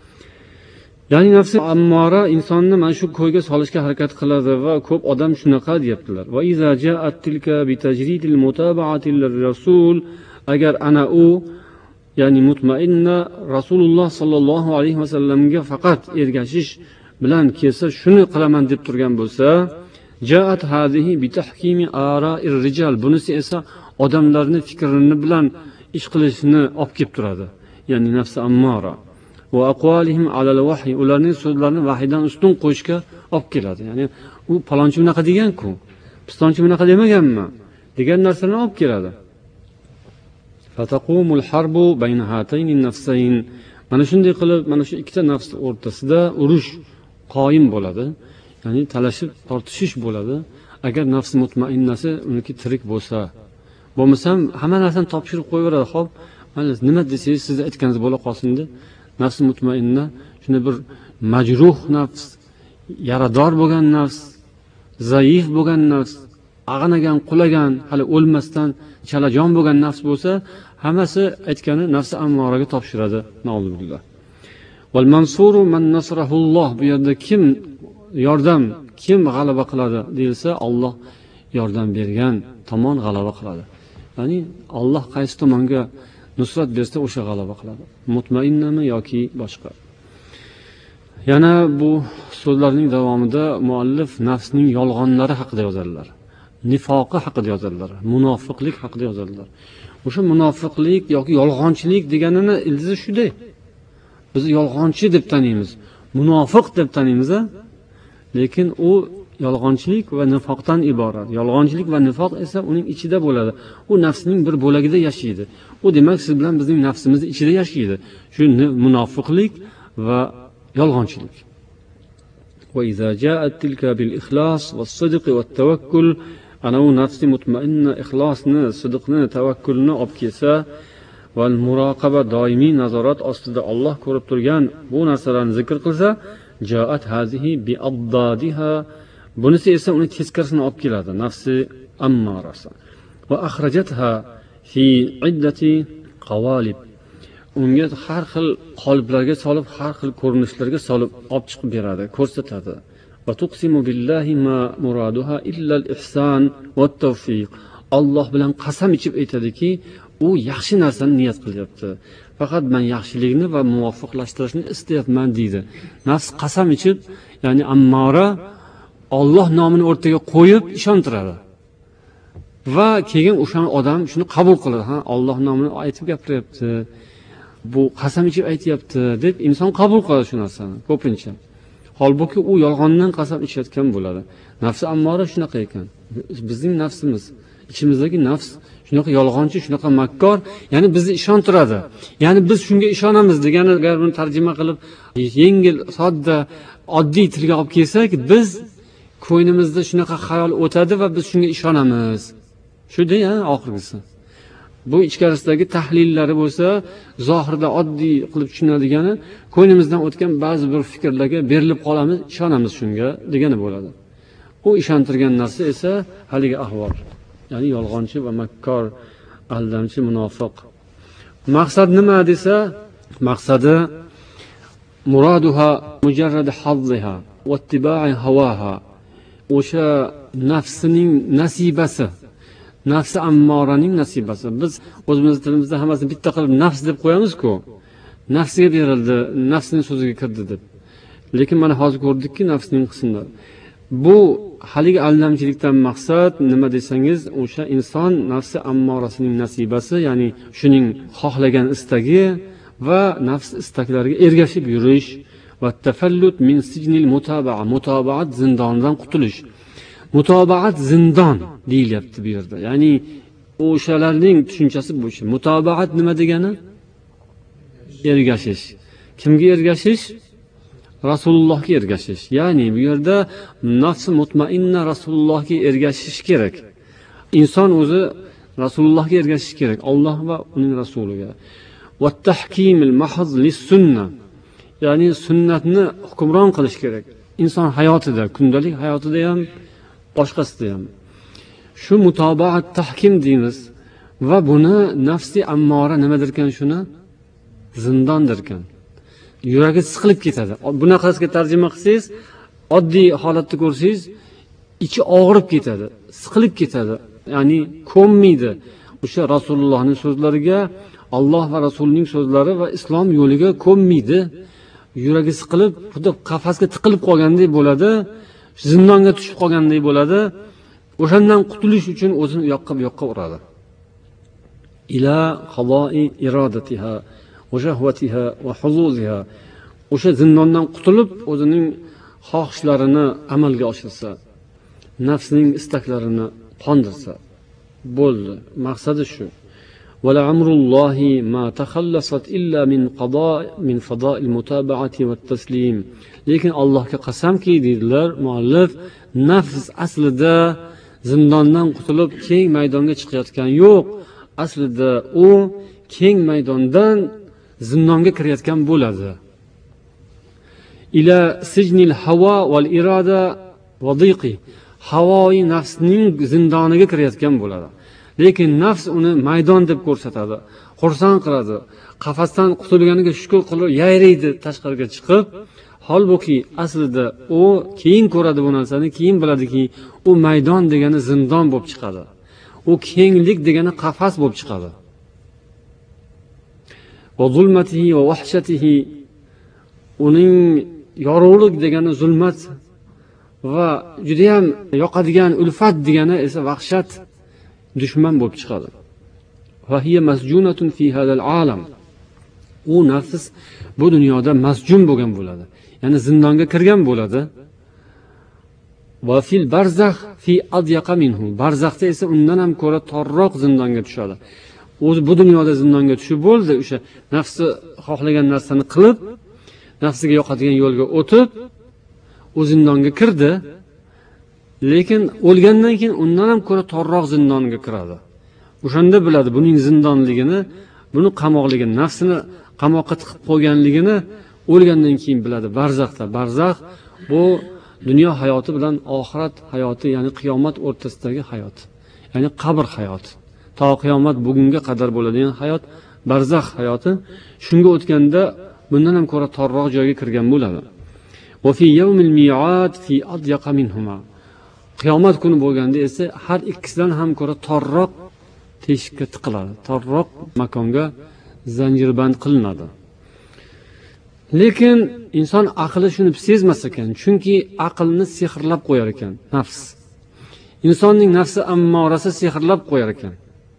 Ya'ni nafsi ammora insonni mana shu ko'yga solishga harakat qiladi va ko'p odam shunaqa deyaptilar. Va iza ja'at tilka bi tajridil mutaba'ati lir-rasul, agar ana u ya'ni mutmainna Rasululloh sallallohu alayhi vasallamga faqat ergashish bilan kelsa, shuni qilaman deb turgan bo'lsa, ja'at hadihi bi tahkimi ara'ir rijal, bunisi esa odamlarning fikrini bilan ish qilishni olib kelib turadi. Ya'ni nafsi ammora va aqwalihim alal vahy, ularning so'zlarini vahiydan ustun qo'yishga olib keladi. Ya'ni u palonchi bunaqa degan-ku, pistonchi bunaqa demaganmi degan narsalarni olib keladi. Fataqumul harbu bayna hatayni nafsayn. Mana shunday qilib, mana shu ikkita nafs o'rtasida urush qoyim bo'ladi. Ya'ni talashib tortishish bo'ladi. Agar nafsi mutmainnasi uniki tirik bo'lsa, bo'lmasam hamma narsani topshirib qo'yaveradi. Xo'p, mana nima desangiz siz aytganingiz bo'la qolsin deb. Nafs mutmainna shuni bir majruh nafs, yarador bo'lgan nafs, zaif bo'lgan nafs, ag'anagan, qulagan, hali o'lmasdan chalajon bo'lgan nafs bo'lsa, hammasi aytgani nafsi ammoraga topshiradi. Na'udzubillah. Wal mansuru man nasrahulloh, bu yerda kim yordam, kim g'alaba qiladi deyilsa, Alloh yordam bergan tomon g'alaba qiladi. Ya'ni Alloh qaysi tomonga nusrat bersa o'sha g'alaba qiladi. Mutmainnami yoki boshqa. Yana bu so'zlarning davomida muallif nafsning yolg'onlari haqida yozadilar. Nifoqi haqida yozadilar. Munofiqlik haqida yozadilar. O'sha munofiqlik yoki yolg'onchilik deganini ildizi shuday. biz yolg'onchi deb taniymiz, munofiq deb taniymiz, lekin u yolg'onchilik va nifoqdan iborat. Yolg'onchilik va nifoq esa uning ichida bo'ladi. U nafsning bir bo'lagida yashaydi. U demak siz bilan bizning nafsimiz ichida yashaydi. Shu munofiqlik va yolg'onchilik. Va iza ja'at tilka bil ikhlas was sidq wat tawakkul, ana u nafsi mutmainna ixlosni, sidqni, tavakkulni olib kelsa, va muroqaba, doimiy nazorat ostida Alloh ko'rib turgan bu narsalarni zikr qilsa, ja'at hazihi bi addadiha, bunisi esa uni teskarisini olib keladi, nafsi ammarasi. Va akhrajatha fi iddati qawalib, unga har xil qoliplarga solib, har xil ko'rinishlarga solib olib chiqib beradi, ko'rsatadi. Va tuqsimu billahi ma muraduha illa al-ihsan va at-tawfiq. Alloh bilan qasam ichib aytadiki, u yaxshi narsani niyat qilyapti. Faqat men yaxshilikni va muvofiqlashtirishni istayapman deydi. Nafs qasam ichib, ya'ni ammora Alloh nomini o'rtaga qo'yib ishontiradi. Va keyin o'sha odam shuni qabul qiladi. Ha, Alloh nomini aytib gapiryapti. Bu qasam ichib aytayapti deb inson qabul qiladi shu narsani ko'pincha. Holbuki u yolg'ondan qasam ichayotgan bo'ladi. Nafsi ammora shunaqa ekan. Bizning nafsimiz, ichimizdagi nafs shunaqa yolg'onchi, shunaqa makkor, ya'ni bizni ishontiradi. Ya'ni biz shunga ishonamiz degani, agar buni tarjima qilib yengil, sodda, oddiy tilga olib kelsak, biz ko'nglimizda shunaqa xayol o'tadi va biz shunga ishonamiz. Shu-da, oxirgisi. Bu ichkarisidagi tahlillari bo'lsa, zohirda oddiy qilib tushunadigani, ko'nglimizdan o'tgan ba'zi bir fikrlarga berilib qolamiz, ishonamiz shunga degani bo'ladi. U ishontirgan narsa esa haligi ahvol. Ya'ni yolg'onchi va makkor, aldamchi, munofiq. Maqsad nima desa, maqsadi muraduha mujarrad hazziha va ittiba'i hawaha. O'sha nafsining nasibasi, nafsi ammoraning nasibasi. Biz o'zimiz tilimizda hammasini bitta qilib nafs deb qo'yamiz-ku. Nafsiga berildi, nafsining so'ziga kirdi deb. Lekin mana hozir ko'rdikki, nafsning qismlari. Bu haligi aldamchilikdan maqsad nima desangiz, o'sha inson nafsi ammorasining nasibasi, ya'ni shuning xohlagan istagi va nafs istaklariga ergashib yurish va tafallut min sijnil mutaba'a, mutabaat zindonidan qutulish. Mutabaat zindon deyilyapti bu yerda. Ya'ni o'shalarning tushunchasi bu. Mutabaat nima degani? Ergashish. Kimga ergashish? Rasulullohga ergashish. Ya'ni bu yerda nafsi mutmainna Rasulullohga ergashish kerak. Inson o'zi Rasulullohga ergashish kerak, Alloh va uning rasuliga. Va tahkimil mahz lis-sunnah. Ya'ni sunnatni hukmron qilish kerak. Inson hayotida, kundalik hayotida ham, boshqasida ham. Shu mutobaat tahkim deymiz va buni nafsi ammora nimadirkan, shuni zindondirkan. Yuragi siqilib ketadi. Bunaqasiga tarjima qilsangiz, oddiy holatda ko'rsangiz, ichi og'rib ketadi, siqilib ketadi. Ya'ni ko'nmaydi. O'sha Rasulullohning so'zlariga, Alloh va Rasulining so'zlari va islom yo'liga ko'nmaydi. Yuragi siqilib, xuddi qafasga tiqilib qolgandek bo'ladi, zindonga tushib qolgandek bo'ladi. O'shandan qutulish uchun o'zini u yoqqa bu yoqqa uradi. Ila qadoi irodatiha va shahvatiha va huzuziha. O'sha zindondan qutulib, o'zining xohishlarini amalga oshirsa, nafsining istaklarini qondirsa bo'ldi. Maqsadi shu. ولعمر الله ما تخلصت إلا من فضاء المتابعة والتسليم. Lekin Allohga qasamki, dedilar muallif, nafs aslida zindondan qutulib keng maydonga chiqayotgan yo'q. Aslida u keng maydondan zindonga kirayotgan bo'ladi. Ila sijnil hawa wal irada va diqi. Havoi nafsning zindoniga kirayotgan bo'ladi. Lekin nafs uni maydon deb ko'rsatadi, xursand qiladi, qafasdan qutulganiga shukr qilib yayraydi tashqariga chiqib. Holbuki aslida u keyin ko'radi bu narsani, keyin biladiki, u maydon degani zindon bo'lib chiqadi. U kenglik degani qafas bo'lib chiqadi. Va zulmatihi va vahshatihi, uning yorug'lik degani zulmat va juda ham yoqadigan ulfat degani esa vahshat, dushman bo'lib chiqadi. Va hiya masjunatun fi hadal alam. u nafs bu dunyoda masjun bo'lgan bo'ladi, ya'ni zindonga kirgan bo'ladi. Va fil barzax fi adyaqa minhu, barzaxda esa undan ham ko'ra torroq zindonga tushadi. O'zi bu dunyoda zindonga tushib bo'ldi, o'sha nafsi xohlagan narsani qilib, nafsiga yoqadigan yo'lga o'tib, u zindonga kirdi. Lekin o'lgandan keyin undan ham ko'ra torroq zindonga kiradi. O'shanda biladi buning zindonligini, buni qamoqligini, nafsini qamoqqa tiqib qo'yganligini o'lgandan keyin biladi. Barzaxda, barzax bu dunyo hayoti bilan oxirat hayoti, ya'ni qiyomat o'rtasidagi hayot, ya'ni qabr hayoti. To qiyomat bugunga qadar bo'ladigan hayot barzax hayoti. Shunga o'tganda bundan ham ko'ra torroq joyga kirgan bo'ladi. Va fi yawmil mi'ad fi adyaqa minhuma. Qiyomat kuni bo'lganda esa har ikkisidan ham ko'ra torroq teshikka tiqiladi, torroq makonga zanjirband qilinadi. Lekin inson aqli shuni sezmas ekan, chunki aqlni sehrlab qo'yar ekan nafs. Insonning nafsi ammorasi sehrlab qo'yar ekan.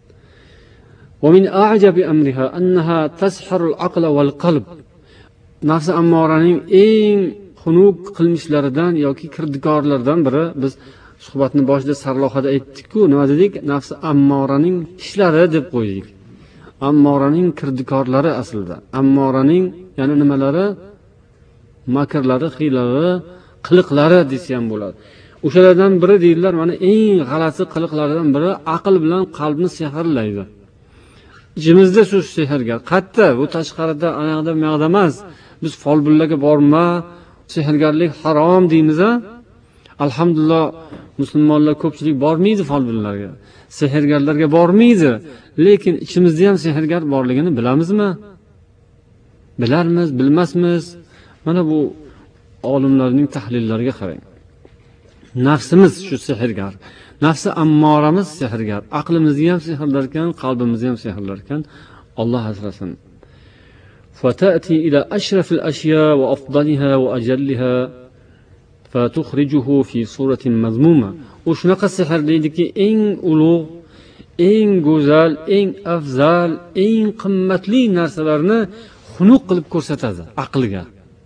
Va min a'jabi amriha annaha tasharul aqla wal qalb. Nafsi ammoraning eng xunuk qilmishlaridan yoki kirdikorlardan biri, biz suhbatni boshida sarlavhada aytdik-ku, nima dedik? Nafsi ammoraning ishlari deb qo'ydik. Ammoraning kirdikorlari aslida. Ammoraning ya'ni nimalari? Makrlari, hiylari, qiliqlari desa ham bo'ladi. O'shalardan biri deydilar, mana eng g'alati qiliqlardan biri aql bilan qalbni sehrlaydi. Ichimizda shu sehrgar. Qatta, bu tashqarida, anayoqda, bu yoqda emas. Biz folbullarga borma, sehrgarlik harom deymiz-a? Alhamdulillah, musulmonlar ko'pchilik bormaydi folbullarga. Sehrgarlarga bormaydi. Lekin ichimizda ham sehrgar borligini bilamizmi? Bilarmiz, bilmasmiz? Mana bu olimlarning tahlillariga qarang. Nafsimiz shu sehrgar. Nafsi ammoramiz sehrgar. Aqlimizni ham sehrlar ekan, qalbimizni ham sehrlar ekan. Alloh asrasin. Fatati ila ashrafil ashya wa afdaliha wa ajalliha fatukhrijuhu fi suratin mazmuma. U shunaqa sehrlaydiki, eng ulug', eng go'zal, eng afzal, eng qimmatli narsalarni xunuk qilib ko'rsatadi aqliga.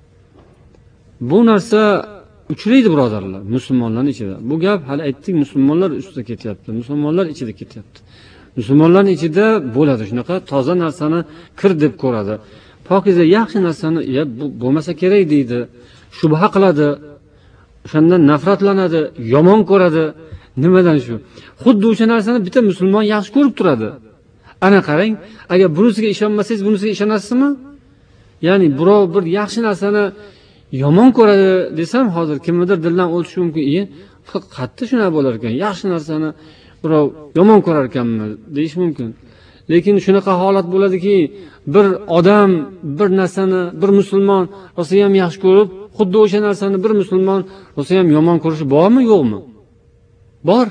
Bu narsa uchraydi birodarlar, musulmonlarning ichida. Bu gap hali aytdik, musulmonlar ustida ketyapti, musulmonlar ichida ketyapti. Musulmonlarning ichida bo'ladi shunaqa toza narsani kir deb ko'radi. Pokiza yaxshi narsani bu bo'lmasa kerak deydi, shubha qiladi, o'shandan nafratlanadi, yomon ko'radi. Nimadan shu? Xuddi o'sha narsani bitta musulmon yaxshi ko'rib turadi. Ana qarang, agar bunisiga ishonmasangiz, bunisiga ishonasizmi? Ya'ni birov bir yaxshi narsani yomon ko'radi desam, hozir kimnidir dildan o'tishi mumkin. Qattiq shunaqa bo'lar ekan. Yaxshi narsani birov yomon ko'rar ekanmi deyish mumkin. Lekin shunaqa holat bo'ladiki, bir odam bir narsani bir musulmon rosa ham yaxshi ko'rib, xuddi o'sha narsani bir musulmon rosa ham yomon ko'rishi bormi, yo'qmi? Bor.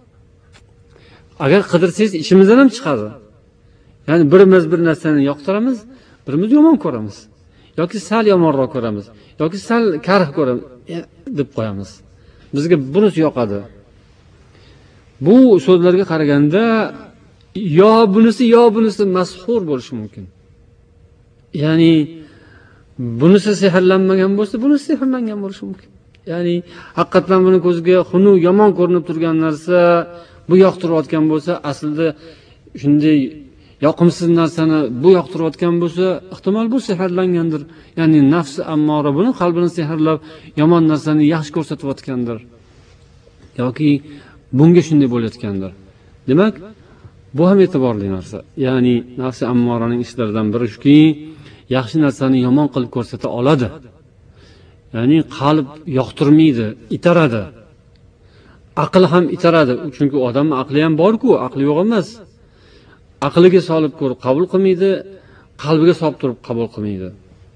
Agar qidirsangiz ishimizdan ham chiqadi. Ya'ni birimiz bir narsani yoqtiramiz, birimiz yomon ko'ramiz. Yoki sal yomonroq ko'ramiz, yoki sal karih ko'ramiz deb qo'yamiz. Bizga bunisi yoqadi. Bu so'zlarga qaraganda yo bunisi mashhur bo'lishi mumkin. Ya'ni bunisi sehrlanmagan bo'lsa, bunisi sehrlangan bo'lishi mumkin. Ya'ni haqiqatan buni ko'ziga xunuk, yomon ko'rinib turgan narsa bu yoqtirayotgan bo'lsa, aslida shunday yoqimsiz narsani bu yoqtirayotgan bo'lsa, ehtimol bu sehrlangandir. Ya'ni nafsi ammora buni qalbini sehrlab yomon narsani yaxshi ko'rsatayotgandir. Yoki bunga shunday bo'layotgandir. Demak, bu ham e'tiborli narsa. Ya'ni nafsi ammoraning ishlaridan biri shuki, yaxshi narsani yomon qilib ko'rsata oladi. Ya'ni qalb yoqtirmaydi, itaradi. Aql ham itaradi, chunki odamning aqli ham bor-ku, aqli yo'q emas. Aqliga solib ko'rib qabul qilmaydi, qalbiga solib turib qabul qilmaydi.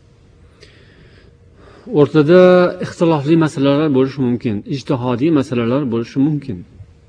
O'rtada ixtilofli masalalar bo'lishi mumkin, ijtihodiy masalalar bo'lishi mumkin.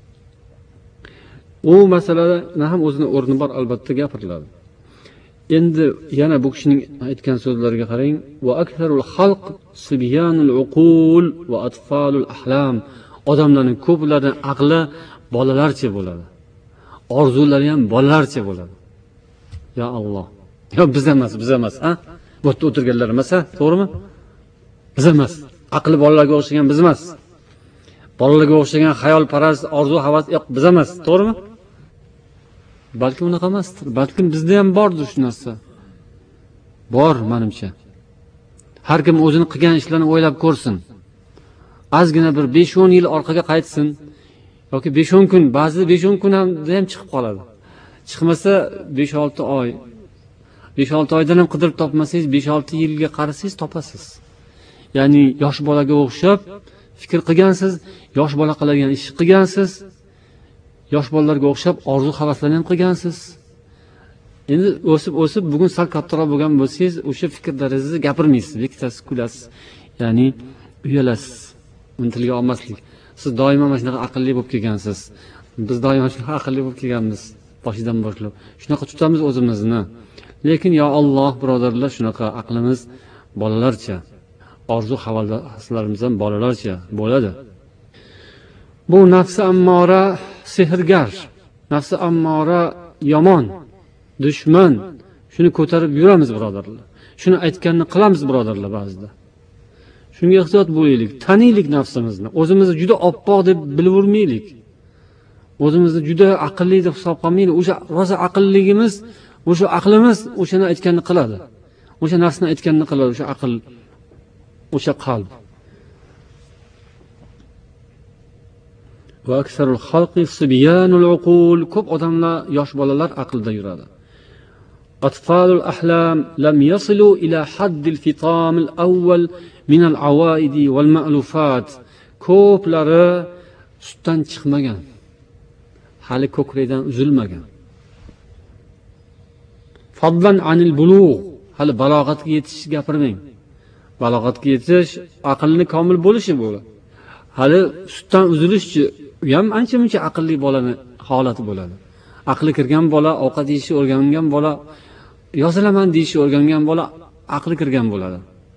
U masalalar ham o'zini o'rni bor, albatta gapiriladi. Endi yana bu kishining aytgan so'zlariga qarang. Va aktharul xalq sibyanul uqul va atfalul ahlam. Odamlarning ko'plarining aqli bolalarcha bo'ladi. Orzulari ham bolalarcha bo'ladi. Ya Alloh. Yo, biz emas, ha? Bu yerda o'tirganlar emas, ha? To'g'rimi? Biz emas. Aqli bolalarga o'xshagan biz emas. Bolalarga o'xshagan xayol-parast, orzu-havas yo'q, biz emas, to'g'rimi? Balki unaqa emasdir. Balki bizda ham bordir shu narsa. Bor, menimcha. Har kim o'zini qilgan ishlarini o'ylab ko'rsin. Ozgina bir 5-10 yil orqaga qaytsin yoki 5-10 kun, ba'zi 5-10 kun ham chiqib qoladi. Chiqmasa 5-6 oy. 5-6 oydan ham qidirib topmasangiz, 5-6 yilga qarasangiz topasiz. Ya'ni yosh bolaga o'xshab fikr qilgansiz, yosh bola qiladigan ish qilgansiz, yosh bolalarga o'xshab orzu-havaslarni ham qilgansiz. Endi o'sib bugun sal kattaroq bo'lgan bo'lsangiz, o'sha fikrlaringizni gapirmaysiz, bekitasiz, kulasiz. Ya'ni uyalasiz. Uni tilga olmaslik. Siz doimo mana shunaqa aqlli bo'lib kelgansiz. Biz doimo shunaqa aqlli bo'lib kelganmiz boshidan boshlab. Shunaqa tutamiz o'zimizni. Lekin yo Alloh, birodarlar, shunaqa aqlimiz bolalarcha, orzu-havaslarimiz ham bolalarcha bo'ladi. Bu nafsi ammora sehrgar, nafsi ammora yomon, dushman. Shuni ko'tarib yuramiz, birodarlar. Shuni aytganini qilamiz, birodarlar, ba'zida. Shunga ehtiyot bo'laylik, taniylik nafsimizni. O'zimizni juda oppoq deb bilavermaylik. O'zimizni juda aqlli deb hisob qilmaylik. O'sha rosa aqlligimiz, o'sha aqlimiz o'shani aytganini qiladi. O'sha nafsni aytganini qiladi, o'sha aql, o'sha qalb. Va aksarul xalqi sibyanul uqul. Ko'p odamlar, yosh bolalar aqlda yuradi. Atfalul ahlam lam yasilu ila haddil fitam al-awwal min al-awaidi wal ma'lufat. Ko'plari sutdan chiqmagan. Hali ko'krakdan uzilmagan. Fadlan anil bulugh. Hali balog'atga yetish gapirmang. Balog'atga yetish aqlni komil bo'lishi bu. Hali sutdan uzilishchi, u ham ancha-muncha aqlli bolaning holati bo'ladi. Aqli kirgan bola, ovqat yeyishni o'rgangan bola, yozilaman deyishni o'rgangan bola aqli kirgan bo'ladi.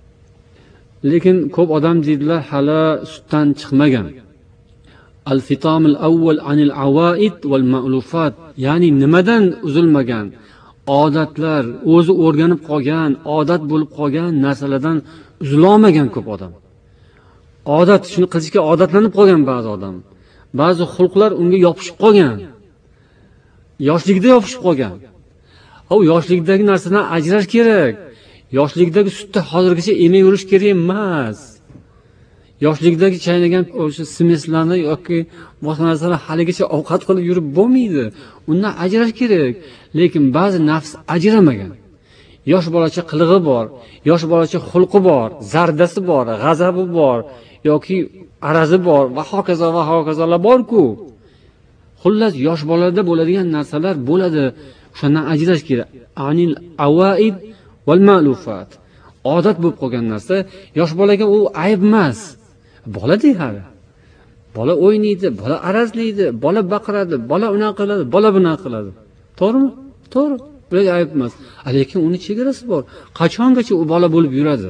Lekin ko'p odam deydilar, hali sutdan chiqmagan. Al-fitam al-awwal anil awaid wal ma'lufat. Ya'ni nimadan uzilmagan? Odatlar, o'zi o'rganib qolgan, odat bo'lib qolgan narsalardan uzilolmagan ko'p odam. Odat, shuni qilishga odatlanib qolgan ba'zi odam. Ba'zi xulqlar unga yopishib qolgan. Yoshlikda yopishib qolgan. O yoshlikdagi narsadan ajrash kerak. Yoshlikdagi sutda hozirgacha emay yurish kerak emas. Yoshlikdagi chaynagan o'sha simeslarni yoki boshqa narsalar haligacha ovqat qilib yurib bo'lmaydi. Undan ajrash kerak. Lekin ba'zi nafs ajramagan. Yosh bolacha qilig'i bor, yosh bolacha xulqi bor, zardasi bor, g'azabi bor yoki arazi bor va hokazolar bor-ku. Xullas yosh bolalarda bo'ladigan narsalar bo'ladi. Shundan ajrash kerak. Anil awaid wal ma'lufat. Odat bo'lib qolgan narsa yosh bolaga u ayb emas. Bola deydi. Bola o'ynaydi, bola arazlaydi, bola baqiradi, bola unaqa qiladi, bola bunaqa qiladi. To'g'rimi? To'g'ri. Bular ayb emas. Lekin uni chegarasi bor. Qachongacha u bola bo'lib yuradi?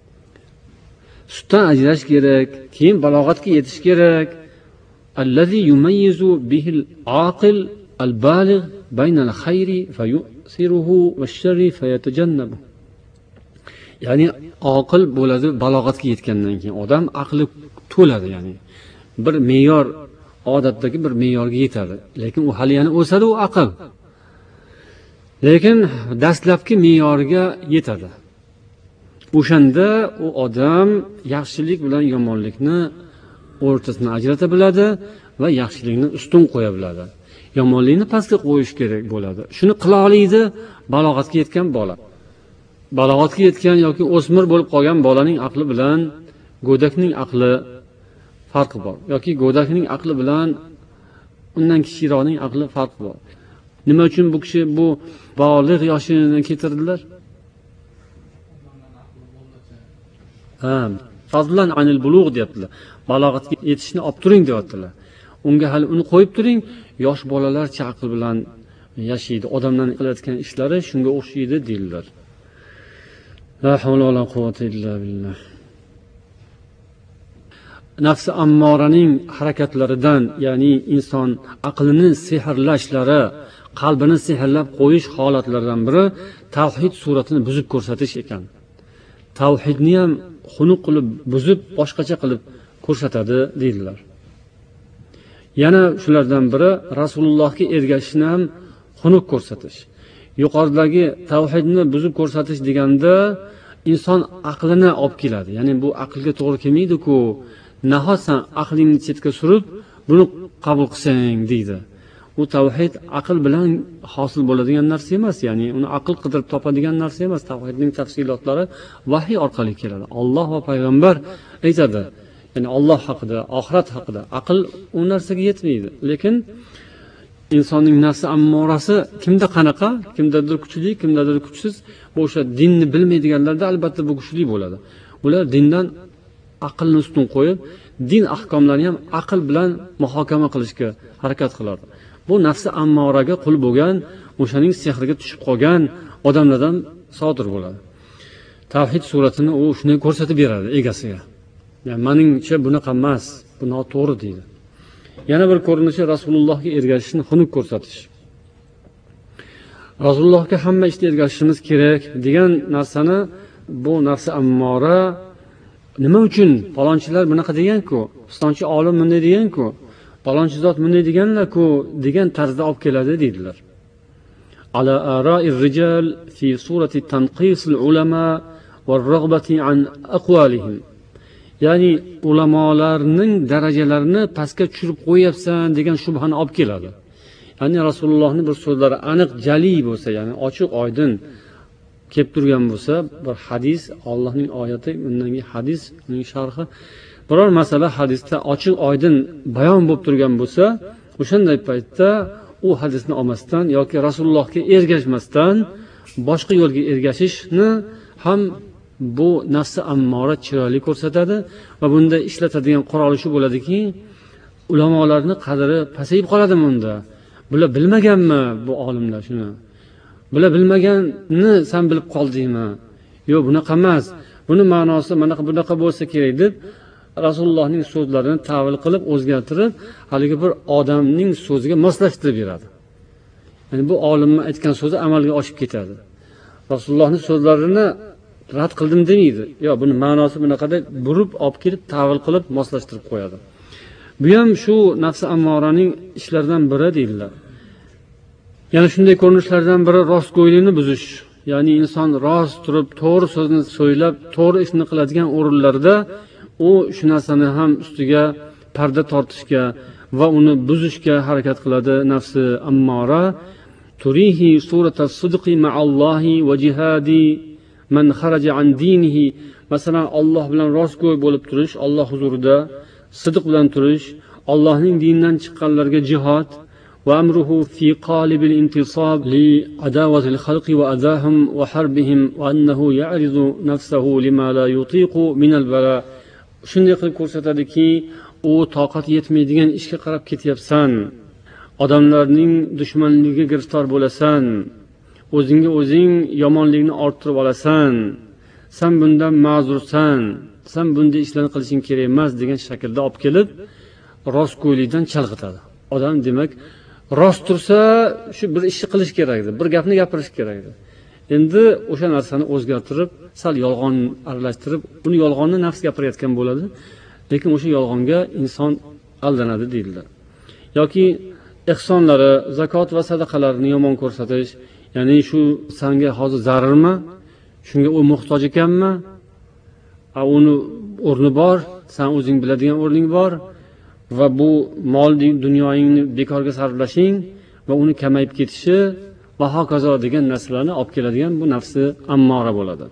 Sutdan ajrash kerak, keyin balog'atga yetish kerak. Allazi yumayyizu bihil aqil al-baligh bayna al-khayri fayusiruhu wash-sharri fayatajannabu. Ya'ni aql bo'ladi balog'atga yetgandan keyin. Odam aqli to'ladi, ya'ni bir me'yor, odatdagi bir me'yorga yetadi. Lekin u hali yana o'sadi, u aql. Lekin dastlabki me'yorga yetadi. O'shanda u odam yaxshilik bilan yomonlikni o'rtasini ajrata biladi va yaxshilikni ustun qo'ya biladi. Yomonlikni pastga qo'yish kerak bo'ladi. Shuni qila oladi balog'atga yetgan bola. Balog'atga yetgan yoki o'smir bo'lib qolgan bolaning aqli bilan go'dakning aqli farqi bor. Yoki go'dakning aqli bilan undan kichikroqning aqli farqi bor. Nima uchun bu kishi bu boligh yoshini keltirdilar? Fazlan anil bulugh deyaptilar. Balog'atga yetishni olib turing deyaptilar. Unga hali uni qo'yib turing, yosh bolalarcha aql bilan yashaydi. Odamlarning qilayotgan ishlari shunga o'xshaydi deydilar. La havla va la quvvata illa billah. Nafsi ammoraning harakatlaridan, ya'ni inson aqlini sehrlashlari, qalbini sehrlab qo'yish holatlaridan biri tavhid suratini buzib ko'rsatish ekan. Tavhidni ham xunuk qilib buzib boshqacha qilib ko'rsatadi deydilar. Yana shulardan biri Rasulullohga ergashishni ham xunuk ko'rsatish. Yuqoridagi tavhidni buzib ko'rsatish deganda inson aqlini olib keladi. Ya'ni bu aqlga to'g'ri kelmaydi-ku. Nahotsan aqlingni chetga surib, buni qabul qilsang deydi. U tavhid aql bilan hosil bo'ladigan narsa emas, ya'ni uni aql qidirib topadigan narsa emas. Tavhidning tafsilotlari vahiy orqali keladi. Alloh va payg'ambar aytadi. Ya'ni Alloh haqida, oxirat haqida aql u narsaga yetmaydi. Lekin insonning nafsi ammorasi kimda qanaqa, kimdadir kuchli, kimdadir kuchsiz. Bu o'sha dinni bilmaydiganlarda albatta bu kuchli bo'ladi. Ular dindan aqlni ustun qo'yib, din ahkomlarini ham aql bilan muhokama qilishga harakat qiladi. Bu nafsi ammoraga qul bo'lgan, o'shaning sehriga tushib qolgan odamlardan sodir bo'ladi. Tavhid suratini u shunday ko'rsatib beradi egasiga. Ya'ni meningcha bunaqa emas, bu noto'g'ri deydi. Yana bir ko'rinishi Rasulullohga ergashishni xunuk ko'rsatish. Rasulullohga hamma ishda ergashishimiz kerak degan narsani bu nafsi ammora nima uchun falonchilar bunaqa degan-ku, pistonchi olim bunday degan-ku, falonchi zot bunday deganlar-ku degan tarzda olib keladi deydilar. Ala ara'ir rijal fi surati tanqis al-ulama va ar-raghbati an aqwalihim. Ya'ni ulamolarning darajalarini pastga tushirib qo'yapsan degan shubhani olib keladi. Ya'ni Rasulullohning bir so'zlari aniq jali bo'lsa, ya'ni ochiq oydin kelib turgan bo'lsa, bir hadis, Allohning oyati, undan keyin hadis, uning sharhi, biror masala hadisda ochiq oydin bayon bo'lib turgan bo'lsa, o'shanday paytda u hadisni olmasdan yoki Rasulullohga ergashmasdan boshqa yo'lga ergashishni ham bu nafsi ammora chiroyli ko'rsatadi va bunda ishlatadigan quroli shu bo'ladiki, ulamolarning qadri pasayib qoladi bunda. Bular bilmaganmi bu olimlar shuni? Bular bilmaganni sen bilib qoldingmi? Yo'q, bunaqa emas. Buni ma'nosi bunaqa bo'lsa kerak deb Rasulullohning so'zlarini ta'vil qilib, o'zgartirib, haligi bir odamning so'ziga moslashtirib beradi. Ya'ni bu olimning aytgan so'zi amalga oshib ketadi. Rasulullohning so'zlarini rad qildim demaydi. Yo'q, buni ma'nosi bunaqa deb burib olib kelib, ta'vil qilib, moslashtirib qo'yadi. Bu ham shu nafsi ammoraning ishlaridan biri deydilar. Yana shunday ko'rinishlardan biri rostgo'ylikni buzish. Ya'ni inson rost turib, to'g'ri so'zni so'ylab, to'g'ri ishni qiladigan o'rinlarda u shu narsani ham ustiga parda tortishga va uni buzishga harakat qiladi. Nafsi ammora turihi suratas sidqi ma'allohi va jihadi man kharaja an dinihi. Masalan, Alloh bilan rostgo'y bo'lib turish, Alloh huzurida sidq bilan turish, Allohning dinidan chiqqanlarga jihad وأمره في قالب الانتصاب لعداوة الخلق وأذاهم وحربهم وأنه يعرض نفسه لما لا يطيق من البلاء. Shunday qilib ko'rsatadiki, u toqat yetmaydigan ishga qarab ketyapsan. Odamlarning dushmanligiga giriftor bo'lasan. O'zingga o'zing yomonlikni orttirib olasan. Sen bundan ma'zursan. Sen bunday ishlarni qilishing kerak emas degan shaklda olib kelib, rostgo'ylikdan chalg'itadi. Odam demak rost tursa, shu bir ishni qilish kerak edi, bir gapni gapirish kerak edi. Endi o'sha narsani o'zgartirib, sal yolg'on aralashtirib, uni yolg'onni nafs gapirayotgan bo'ladi, lekin o'sha yolg'onga inson aldanadi deydilar. Yoki ihsonlari, zakot va sadaqalarni yomon ko'rsatish, ya'ni shu senga hozir zararmi? Shunga u muhtoj ekanmi? Uni o'rni bor, sen o'zing biladigan o'rning bor. Va bu mol dunyoingni bekorga sarflashing va uni kamayib ketishi va hokazo degan narsalarni olib keladigan bu nafsi ammora bo'ladi.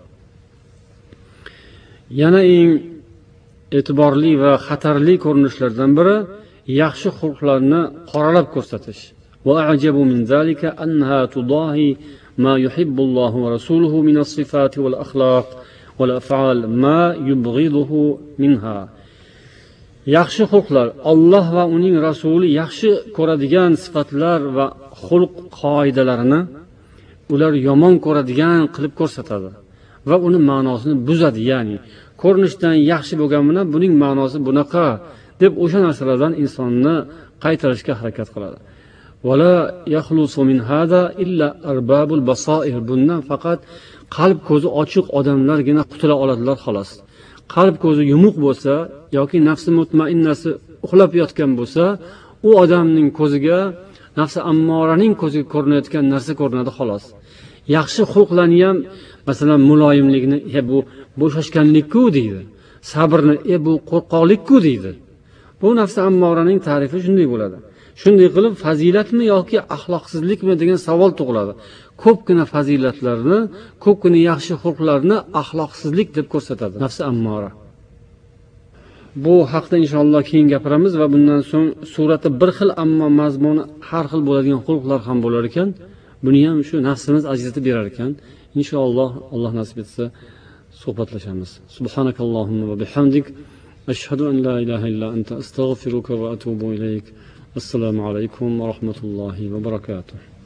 Yana eng e'tiborli va xatarli ko'rinishlardan biri yaxshi xulqlarni qoralab ko'rsatish. Va ajabu min zalika annaha tudahi ma yuhibbullohu va rasuluhu min as-sifati wal akhlaq wal af'al ma yubghiduhu minha. Yaxshi xulqlar, Alloh va uning rasuli yaxshi ko'radigan sifatlar va xulq qoidalarini ular yomon ko'radigan qilib ko'rsatadi va uni ma'nosini buzadi. Ya'ni ko'rinishdan yaxshi bo'lgan bilan buning ma'nosi bunaqa deb o'sha narsalardan insonni qaytarishga harakat qiladi. ولا يخلص من هذا إلا أرباب البصائر. Bundan faqat qalb ko'zi ochiq odamlargina qutula oladilar xolos. Qalb ko'zi yumuq bo'lsa yoki nafsi mutmainnasi uxlab yotgan bo'lsa, u odamning ko'ziga nafsi ammoraning ko'ziga ko'rinayotgan narsa ko'rinadi xolos. Yaxshi xulqlarni ham, masalan, muloyimlikni bu bo'shashganlik-ku deydi. Sabrni bu qo'rqoqlik-ku deydi. Bu nafsi ammoraning ta'rifi shunday bo'ladi. Shunday qilib fazilatmi yoki axloqsizlikmi degan savol tug'iladi. Ko'pgina fazilatlarni, ko'pgina yaxshi xulqlarni axloqsizlik deb ko'rsatadi nafsi ammora. Bu haqda inshaalloh keyin gapiramiz va bundan so'ng surati bir xil ammo mazmuni har xil bo'ladigan xulqlar ham bo'lar ekan. Buni ham shu nafsimiz ajratib berar ekan. Inshaalloh Alloh nasib etsa suhbatlashamiz. Subhanakallohumma va bihamdik ashhadu an la ilaha illa anta astaghfiruka va atubu ilayk. Assalomu alaykum va rahmatullohi va barakatuh.